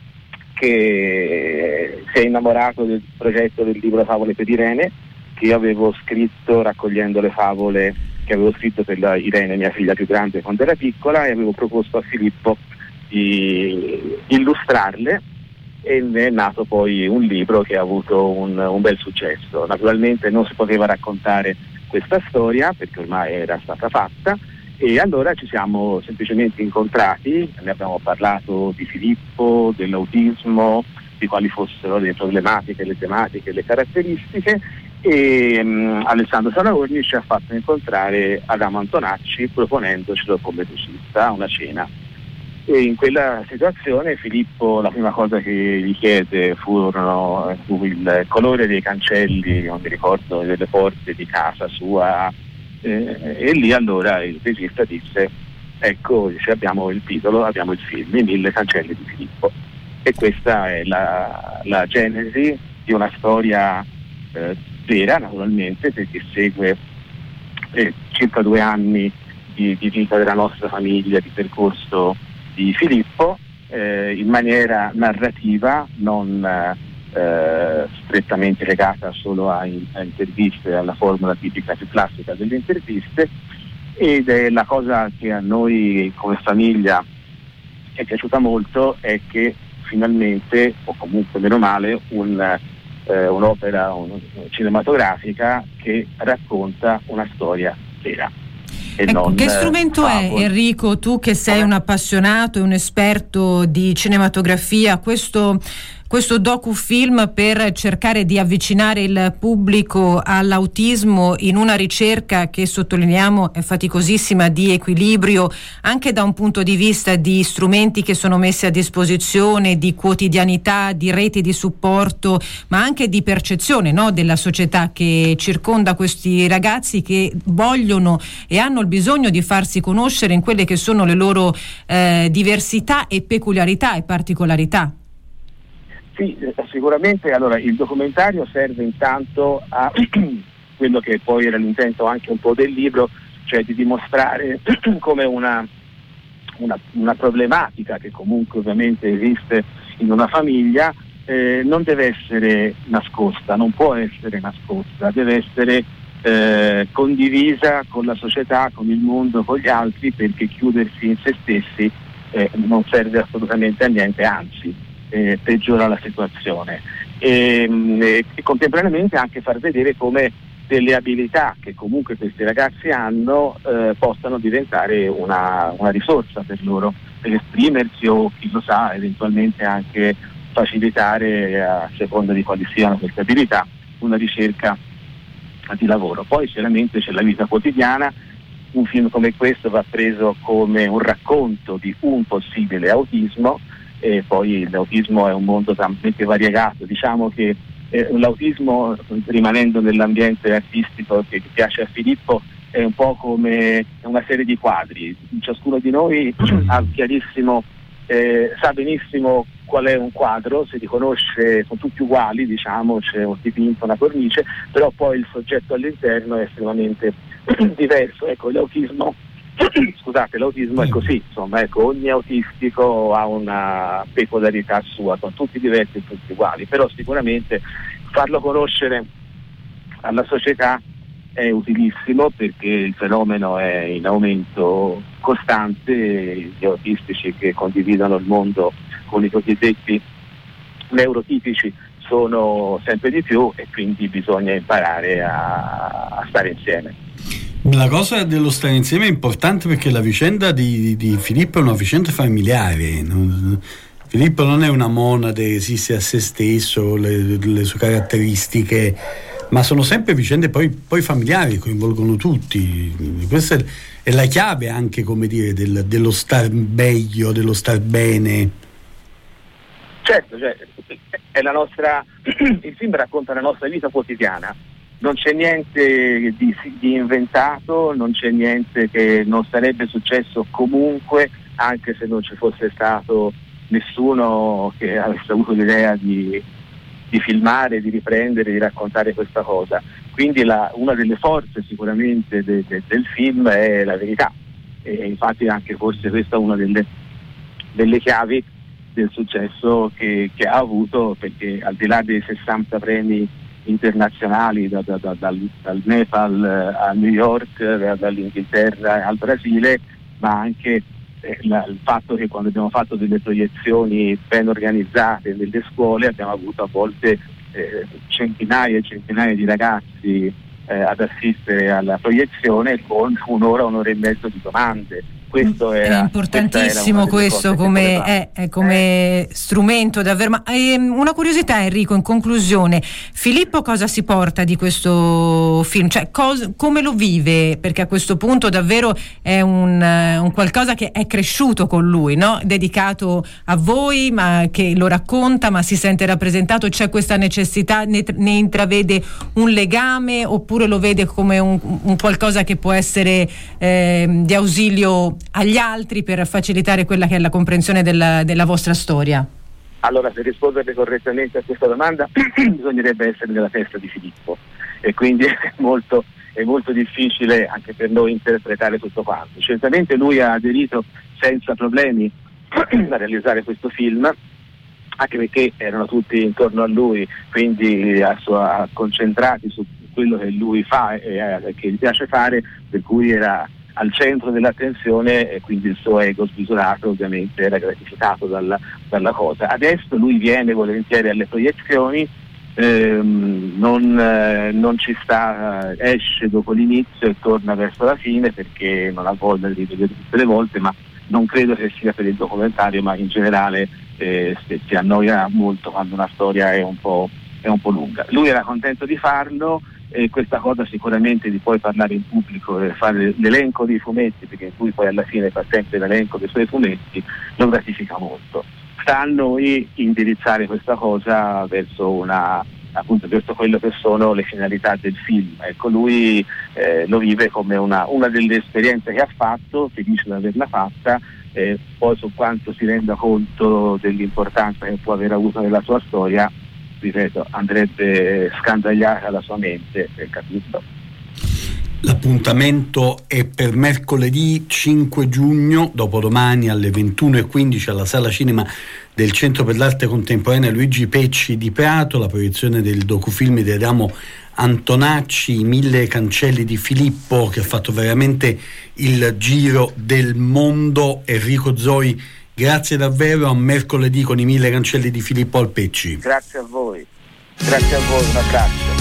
S24: che si è innamorato del progetto del libro Favole per Irene, che io avevo scritto raccogliendo le favole che avevo scritto per Irene, mia figlia più grande, quando era piccola, e avevo proposto a Filippo di illustrarle, e ne è nato poi un libro che ha avuto un bel successo. Naturalmente non si poteva raccontare questa storia perché ormai era stata fatta, e allora ci siamo semplicemente incontrati, ne abbiamo parlato di Filippo, dell'autismo, di quali fossero le problematiche, le tematiche, le caratteristiche, e Alessandro Salaorni ci ha fatto incontrare Adamo Antonacci proponendocelo come regista a una cena, e in quella situazione Filippo la prima cosa che gli chiede furono il colore dei cancelli, non mi ricordo, delle porte di casa sua, e lì allora il regista disse: ecco, se abbiamo il titolo, abbiamo il film, I 1000 cancelli di Filippo. E questa è la genesi di una storia vera, naturalmente, perché segue circa 2 anni di vita della nostra famiglia, di percorso di Filippo, in maniera narrativa, non strettamente legata solo a interviste, alla formula tipica più classica delle interviste. Ed è la cosa che a noi come famiglia è piaciuta molto, è che finalmente, o comunque meno male, un'opera cinematografica che racconta una storia vera.
S2: Ecco, che strumento è, Enrico, tu che sei un appassionato e un esperto di cinematografia, questo questo docufilm per cercare di avvicinare il pubblico all'autismo in una ricerca che, sottolineiamo, è faticosissima, di equilibrio anche da un punto di vista di strumenti che sono messi a disposizione, di quotidianità, di reti di supporto, ma anche di percezione, no, della società che circonda questi ragazzi che vogliono e hanno il bisogno di farsi conoscere in quelle che sono le loro diversità e peculiarità e particolarità.
S24: Sì, sicuramente. Allora, il documentario serve intanto a quello che poi era l'intento anche un po' del libro, cioè di dimostrare come una problematica che comunque ovviamente esiste in una famiglia non deve essere nascosta, non può essere nascosta, deve essere condivisa con la società, con il mondo, con gli altri, perché chiudersi in se stessi non serve assolutamente a niente, anzi peggiora la situazione, e contemporaneamente anche far vedere come delle abilità che comunque questi ragazzi hanno possano diventare una risorsa per loro, per esprimersi o, chi lo sa, eventualmente anche facilitare, a seconda di quali siano queste abilità, una ricerca di lavoro. Poi chiaramente c'è la vita quotidiana. Un film come questo va preso come un racconto di un possibile autismo, e poi l'autismo è un mondo talmente variegato, diciamo che l'autismo, rimanendo nell'ambiente artistico che piace a Filippo, è un po' come una serie di quadri. Ciascuno di noi ha chiarissimo, sa benissimo qual è un quadro, si riconosce, sono tutti uguali, diciamo, c'è un dipinto, una cornice, però poi il soggetto all'interno è estremamente diverso. Ecco, l'autismo è così, insomma, ecco, ogni autistico ha una peculiarità sua, sono tutti diversi e tutti uguali, però sicuramente farlo conoscere alla società è utilissimo, perché il fenomeno è in aumento costante, gli autistici che condividono il mondo con i cosiddetti neurotipici sono sempre di più, e quindi bisogna imparare a stare insieme.
S23: La cosa dello stare insieme è importante, perché la vicenda di Filippo è una vicenda familiare. Filippo non è una monade che esiste a se stesso, le sue caratteristiche, ma sono sempre vicende poi familiari, coinvolgono tutti. Questa è la chiave anche, come dire, dello star meglio, dello star bene.
S24: Certo, è la nostra il film racconta la nostra vita quotidiana. Non c'è niente di inventato, non c'è niente che non sarebbe successo comunque, anche se non ci fosse stato nessuno che avesse avuto l'idea di filmare, di riprendere, di raccontare questa cosa. Quindi una delle forze sicuramente del film è la verità, e infatti anche forse questa è una delle chiavi del successo che ha avuto, perché al di là dei 60 premi internazionali dal Nepal a New York, dall'Inghilterra al Brasile, ma anche il fatto che quando abbiamo fatto delle proiezioni ben organizzate nelle scuole abbiamo avuto a volte centinaia e centinaia di ragazzi ad assistere alla proiezione con un'ora e mezzo di domande. Questo
S2: è importantissimo, questo come strumento davvero. Ma una curiosità, Enrico, in conclusione: Filippo cosa si porta di questo film? Cioè, come lo vive? Perché a questo punto davvero è un qualcosa che è cresciuto con lui, no? Dedicato a voi, ma che lo racconta, ma si sente rappresentato. C'è questa necessità, ne intravede un legame, oppure lo vede come un qualcosa che può essere di ausilio agli altri per facilitare quella che è la comprensione della vostra storia?
S24: Allora, per rispondere correttamente a questa domanda bisognerebbe essere nella testa di Filippo, e quindi è molto difficile anche per noi interpretare tutto quanto. Certamente lui ha aderito senza problemi a realizzare questo film, anche perché erano tutti intorno a lui, quindi concentrati su quello che lui fa e che gli piace fare, per cui era al centro dell'attenzione, e quindi il suo ego smisurato ovviamente era gratificato dalla cosa. Adesso lui viene volentieri alle proiezioni, non ci sta, esce dopo l'inizio e torna verso la fine, perché non ha voglia di rivedere tutte le volte, ma non credo che sia per il documentario, ma in generale si annoia molto quando una storia è un po' lunga. Lui era contento di farlo, e questa cosa sicuramente di poi parlare in pubblico e fare l'elenco dei fumetti, perché lui poi alla fine fa sempre l'elenco dei suoi fumetti, lo gratifica molto. Sta a noi indirizzare questa cosa verso verso quello che sono le finalità del film. Ecco, lui lo vive come una delle esperienze che ha fatto, felice di averla fatta, poi su quanto si renda conto dell'importanza che può aver avuto nella sua storia, ripeto, andrebbe scandagliata la sua mente, capito?
S23: L'appuntamento è per mercoledì 5 giugno, dopodomani alle 21:15 alla Sala Cinema del Centro per l'Arte Contemporanea Luigi Pecci di Prato, la proiezione del docufilm di Adamo Antonacci, I 1000 cancelli di Filippo, che ha fatto veramente il giro del mondo. Enrico Zoi, grazie davvero, a mercoledì con I 1000 cancelli di Filippo al Pecci.
S24: Grazie a voi, un abbraccio.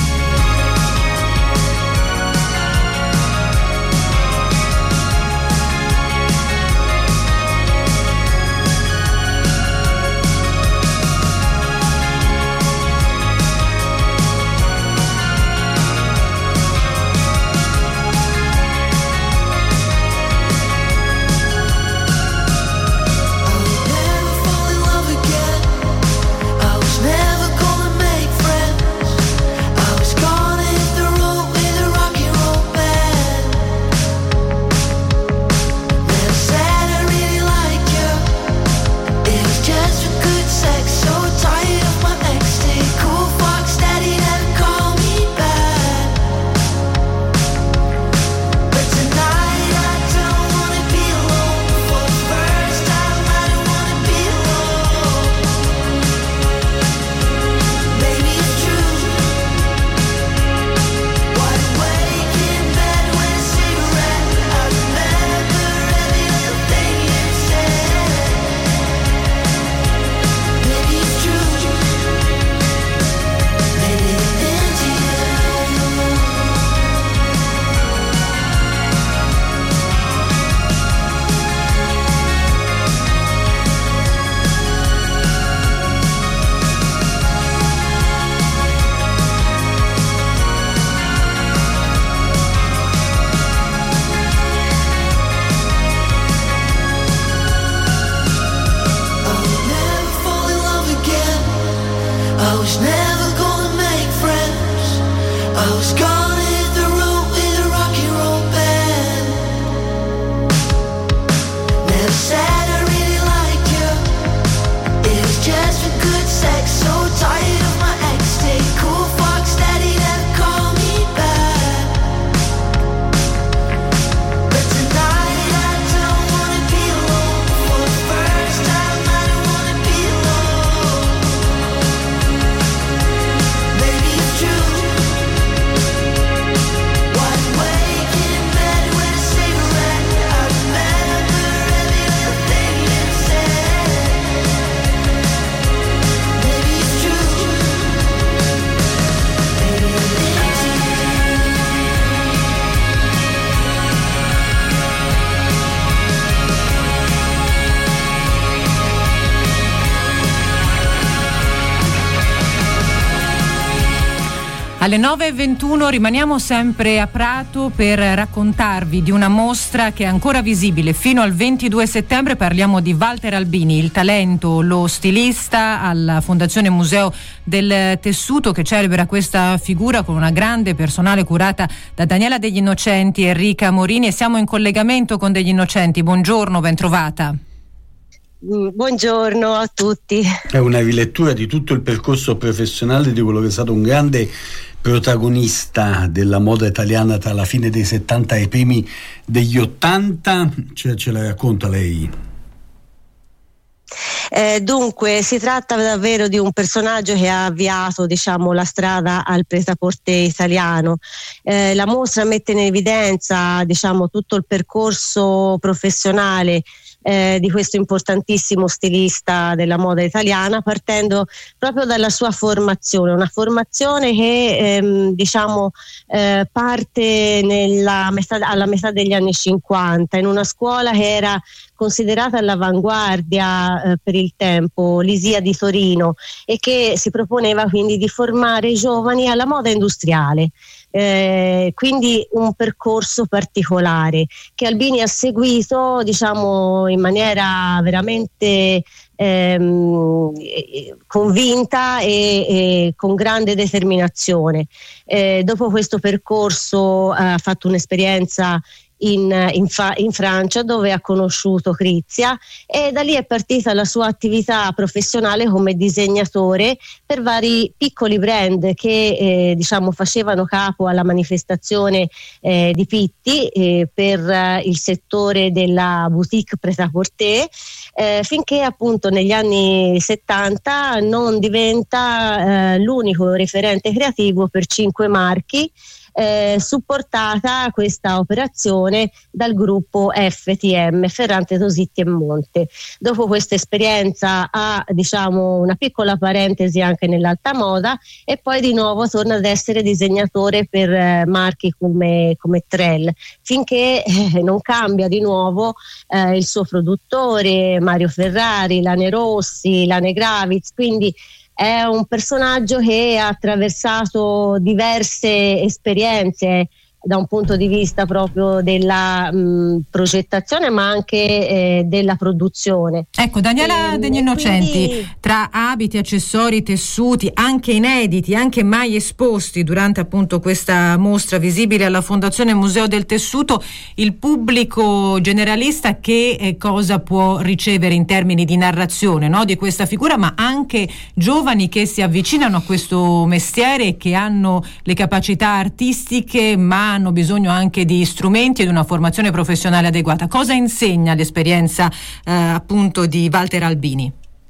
S2: Alle 9:21 rimaniamo sempre a Prato per raccontarvi di una mostra che è ancora visibile fino al 22 settembre. Parliamo di Walter Albini, il talento, lo stilista, alla Fondazione Museo del Tessuto, che celebra questa figura con una grande personale curata da Daniela Degli Innocenti e Enrica Morini, e siamo in collegamento con Degli Innocenti. Buongiorno, ben trovata.
S9: Buongiorno a tutti.
S23: È una rilettura di tutto il percorso professionale di quello che è stato un grande protagonista della moda italiana tra la fine dei 70 e i primi degli 80. Ce la racconta lei?
S9: Dunque si tratta davvero di un personaggio che ha avviato, diciamo, la strada al prêt-à-porter italiano. La mostra mette in evidenza, diciamo, tutto il percorso professionale di questo importantissimo stilista della moda italiana, partendo proprio dalla sua formazione, una formazione che parte alla metà degli anni 50 in una scuola che era considerata all'avanguardia per il tempo, l'ISIA di Torino, e che si proponeva quindi di formare i giovani alla moda industriale. Quindi un percorso particolare che Albini ha seguito in maniera veramente convinta e con grande determinazione. Dopo questo percorso ha fatto un'esperienza in Francia, dove ha conosciuto Crizia, e da lì è partita la sua attività professionale come disegnatore per vari piccoli brand che facevano capo alla manifestazione di Pitti per il settore della boutique prêt-à-porter, finché appunto negli anni 70 non diventa l'unico referente creativo per 5 marchi, supportata questa operazione dal gruppo FTM, Ferrante, Tositti e Monte. Dopo questa esperienza ha una piccola parentesi anche nell'alta moda e poi di nuovo torna ad essere disegnatore per marchi come Trell, finché non cambia di nuovo il suo produttore Mario Ferrari, Lane Rossi, Lane Gravitz, quindi è un personaggio che ha attraversato diverse esperienze da un punto di vista proprio della progettazione, ma anche della produzione.
S2: Ecco, Daniela degli Innocenti, quindi, tra abiti, accessori, tessuti, anche inediti, anche mai esposti durante appunto questa mostra visibile alla Fondazione Museo del Tessuto, il pubblico generalista che cosa può ricevere in termini di narrazione, no, di questa figura, ma anche giovani che si avvicinano a questo mestiere e che hanno le capacità artistiche, ma hanno bisogno anche di strumenti e di una formazione professionale adeguata. Cosa insegna l'esperienza appunto di Walter Albini?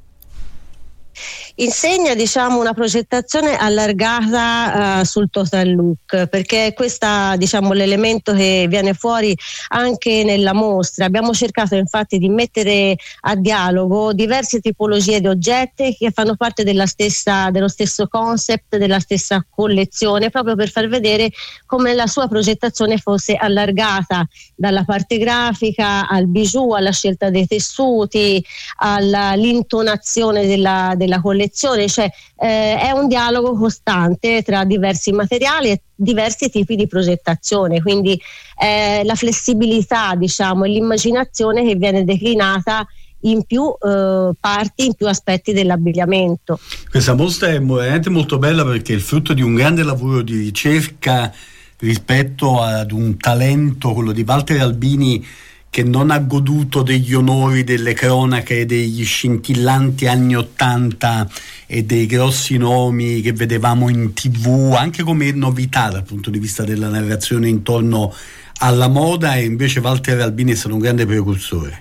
S9: Insegna una progettazione allargata sul total look, perché questa l'elemento che viene fuori anche nella mostra. Abbiamo cercato infatti di mettere a dialogo diverse tipologie di oggetti che fanno parte dello stesso concept, della stessa collezione, proprio per far vedere come la sua progettazione fosse allargata dalla parte grafica al bijou, alla scelta dei tessuti, all'intonazione della collezione. Cioè è un dialogo costante tra diversi materiali e diversi tipi di progettazione, quindi la flessibilità e l'immaginazione che viene declinata in più parti, in più aspetti dell'abbigliamento.
S23: Questa mostra è veramente molto bella perché è il frutto di un grande lavoro di ricerca rispetto ad un talento, quello di Walter Albini, che non ha goduto degli onori delle cronache, degli scintillanti anni '80 e dei grossi nomi che vedevamo in TV, anche come novità dal punto di vista della narrazione intorno alla moda, e invece Walter Albini è stato un grande precursore.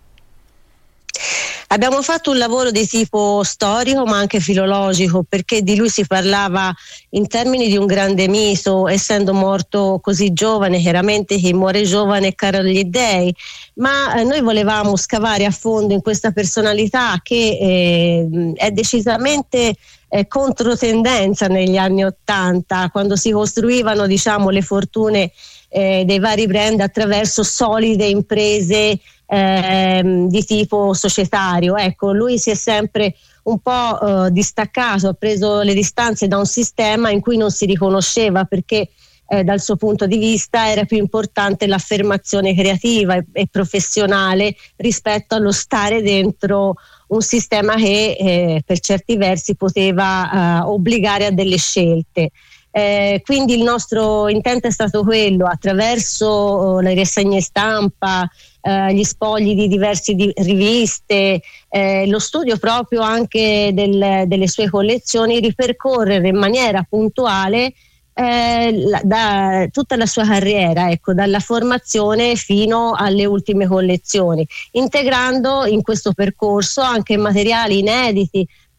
S9: Abbiamo fatto un lavoro di tipo storico ma anche filologico, perché di lui si parlava in termini di un grande mito, essendo morto così giovane. Chiaramente chi muore giovane è caro agli dèi, ma noi volevamo scavare a fondo in questa personalità che è decisamente controtendenza negli anni '80, quando si costruivano le fortune dei vari brand attraverso solide imprese di tipo societario. Ecco, lui si è sempre un po' distaccato, ha preso le distanze da un sistema in cui non si riconosceva, perché dal suo punto di vista era più importante l'affermazione creativa e professionale rispetto allo stare dentro un sistema che per certi versi poteva obbligare a delle scelte. Quindi il nostro intento è stato quello, attraverso le rassegne stampa, gli spogli di diverse riviste, lo studio proprio anche delle sue collezioni, ripercorrere in maniera puntuale da tutta la sua carriera, ecco, dalla formazione fino alle ultime collezioni, integrando in questo percorso anche materiali inediti,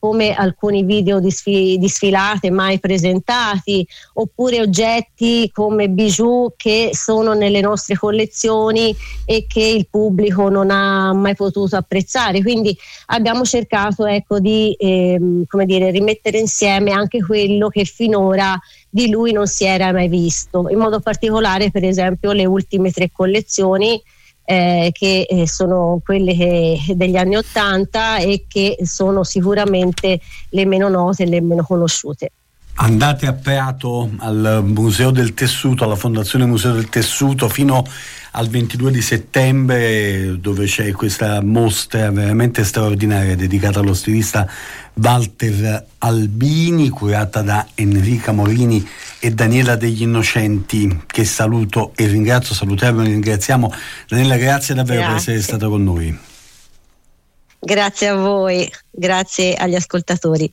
S9: come alcuni video di sfilate mai presentati, oppure oggetti come bijou che sono nelle nostre collezioni e che il pubblico non ha mai potuto apprezzare. Quindi abbiamo cercato, ecco, di rimettere insieme anche quello che finora di lui non si era mai visto, in modo particolare per esempio le ultime 3 collezioni che sono quelle degli anni '80 e che sono sicuramente le meno note e le meno conosciute.
S23: Andate a Prato al Museo del Tessuto, alla Fondazione Museo del Tessuto, fino al 22 di settembre, dove c'è questa mostra veramente straordinaria dedicata allo stilista Walter Albini, curata da Enrica Morini e Daniela Degli Innocenti, che saluto e ringrazio. Salutiamo e ringraziamo. Daniela, grazie davvero per essere stata con noi.
S9: Grazie a voi, grazie agli ascoltatori.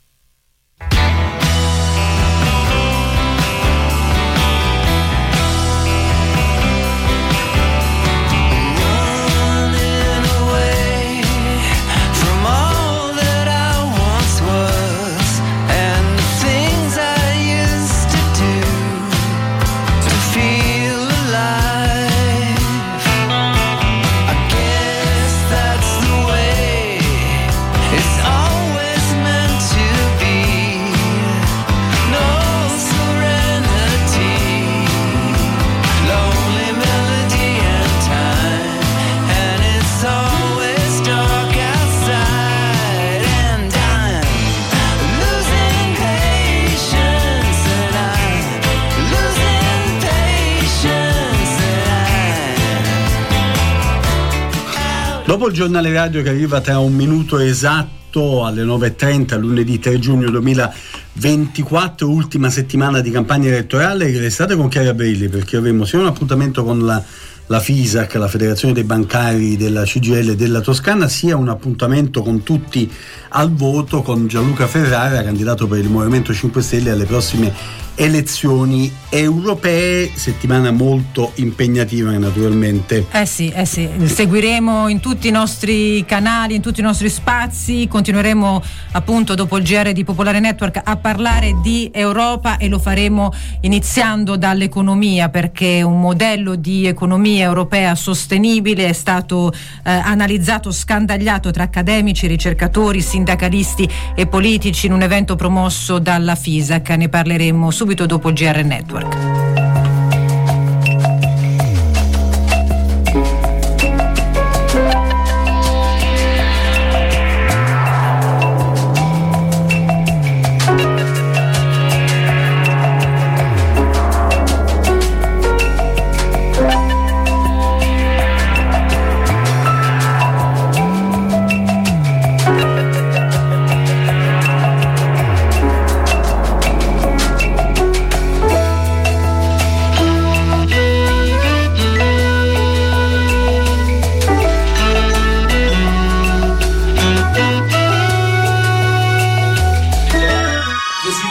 S23: Dopo il giornale radio che arriva tra un minuto esatto alle 9.30, lunedì 3 giugno 2024, ultima settimana di campagna elettorale, restate con Chiara Brilli, perché avremo sia un appuntamento con la FISAC, la Federazione dei Bancari della CGIL della Toscana, sia un appuntamento con tutti al voto con Gianluca Ferrara, candidato per il Movimento 5 Stelle alle prossime elezioni europee. Settimana molto impegnativa, naturalmente.
S2: Sì, seguiremo in tutti i nostri canali, in tutti i nostri spazi, continueremo appunto dopo il GR di Popolare Network a parlare di Europa, e lo faremo iniziando dall'economia, perché un modello di economia europea sostenibile è stato analizzato, scandagliato tra accademici, ricercatori, sindacalisti e politici in un evento promosso dalla FISAC. Ne parleremo subito dopo il GR Network.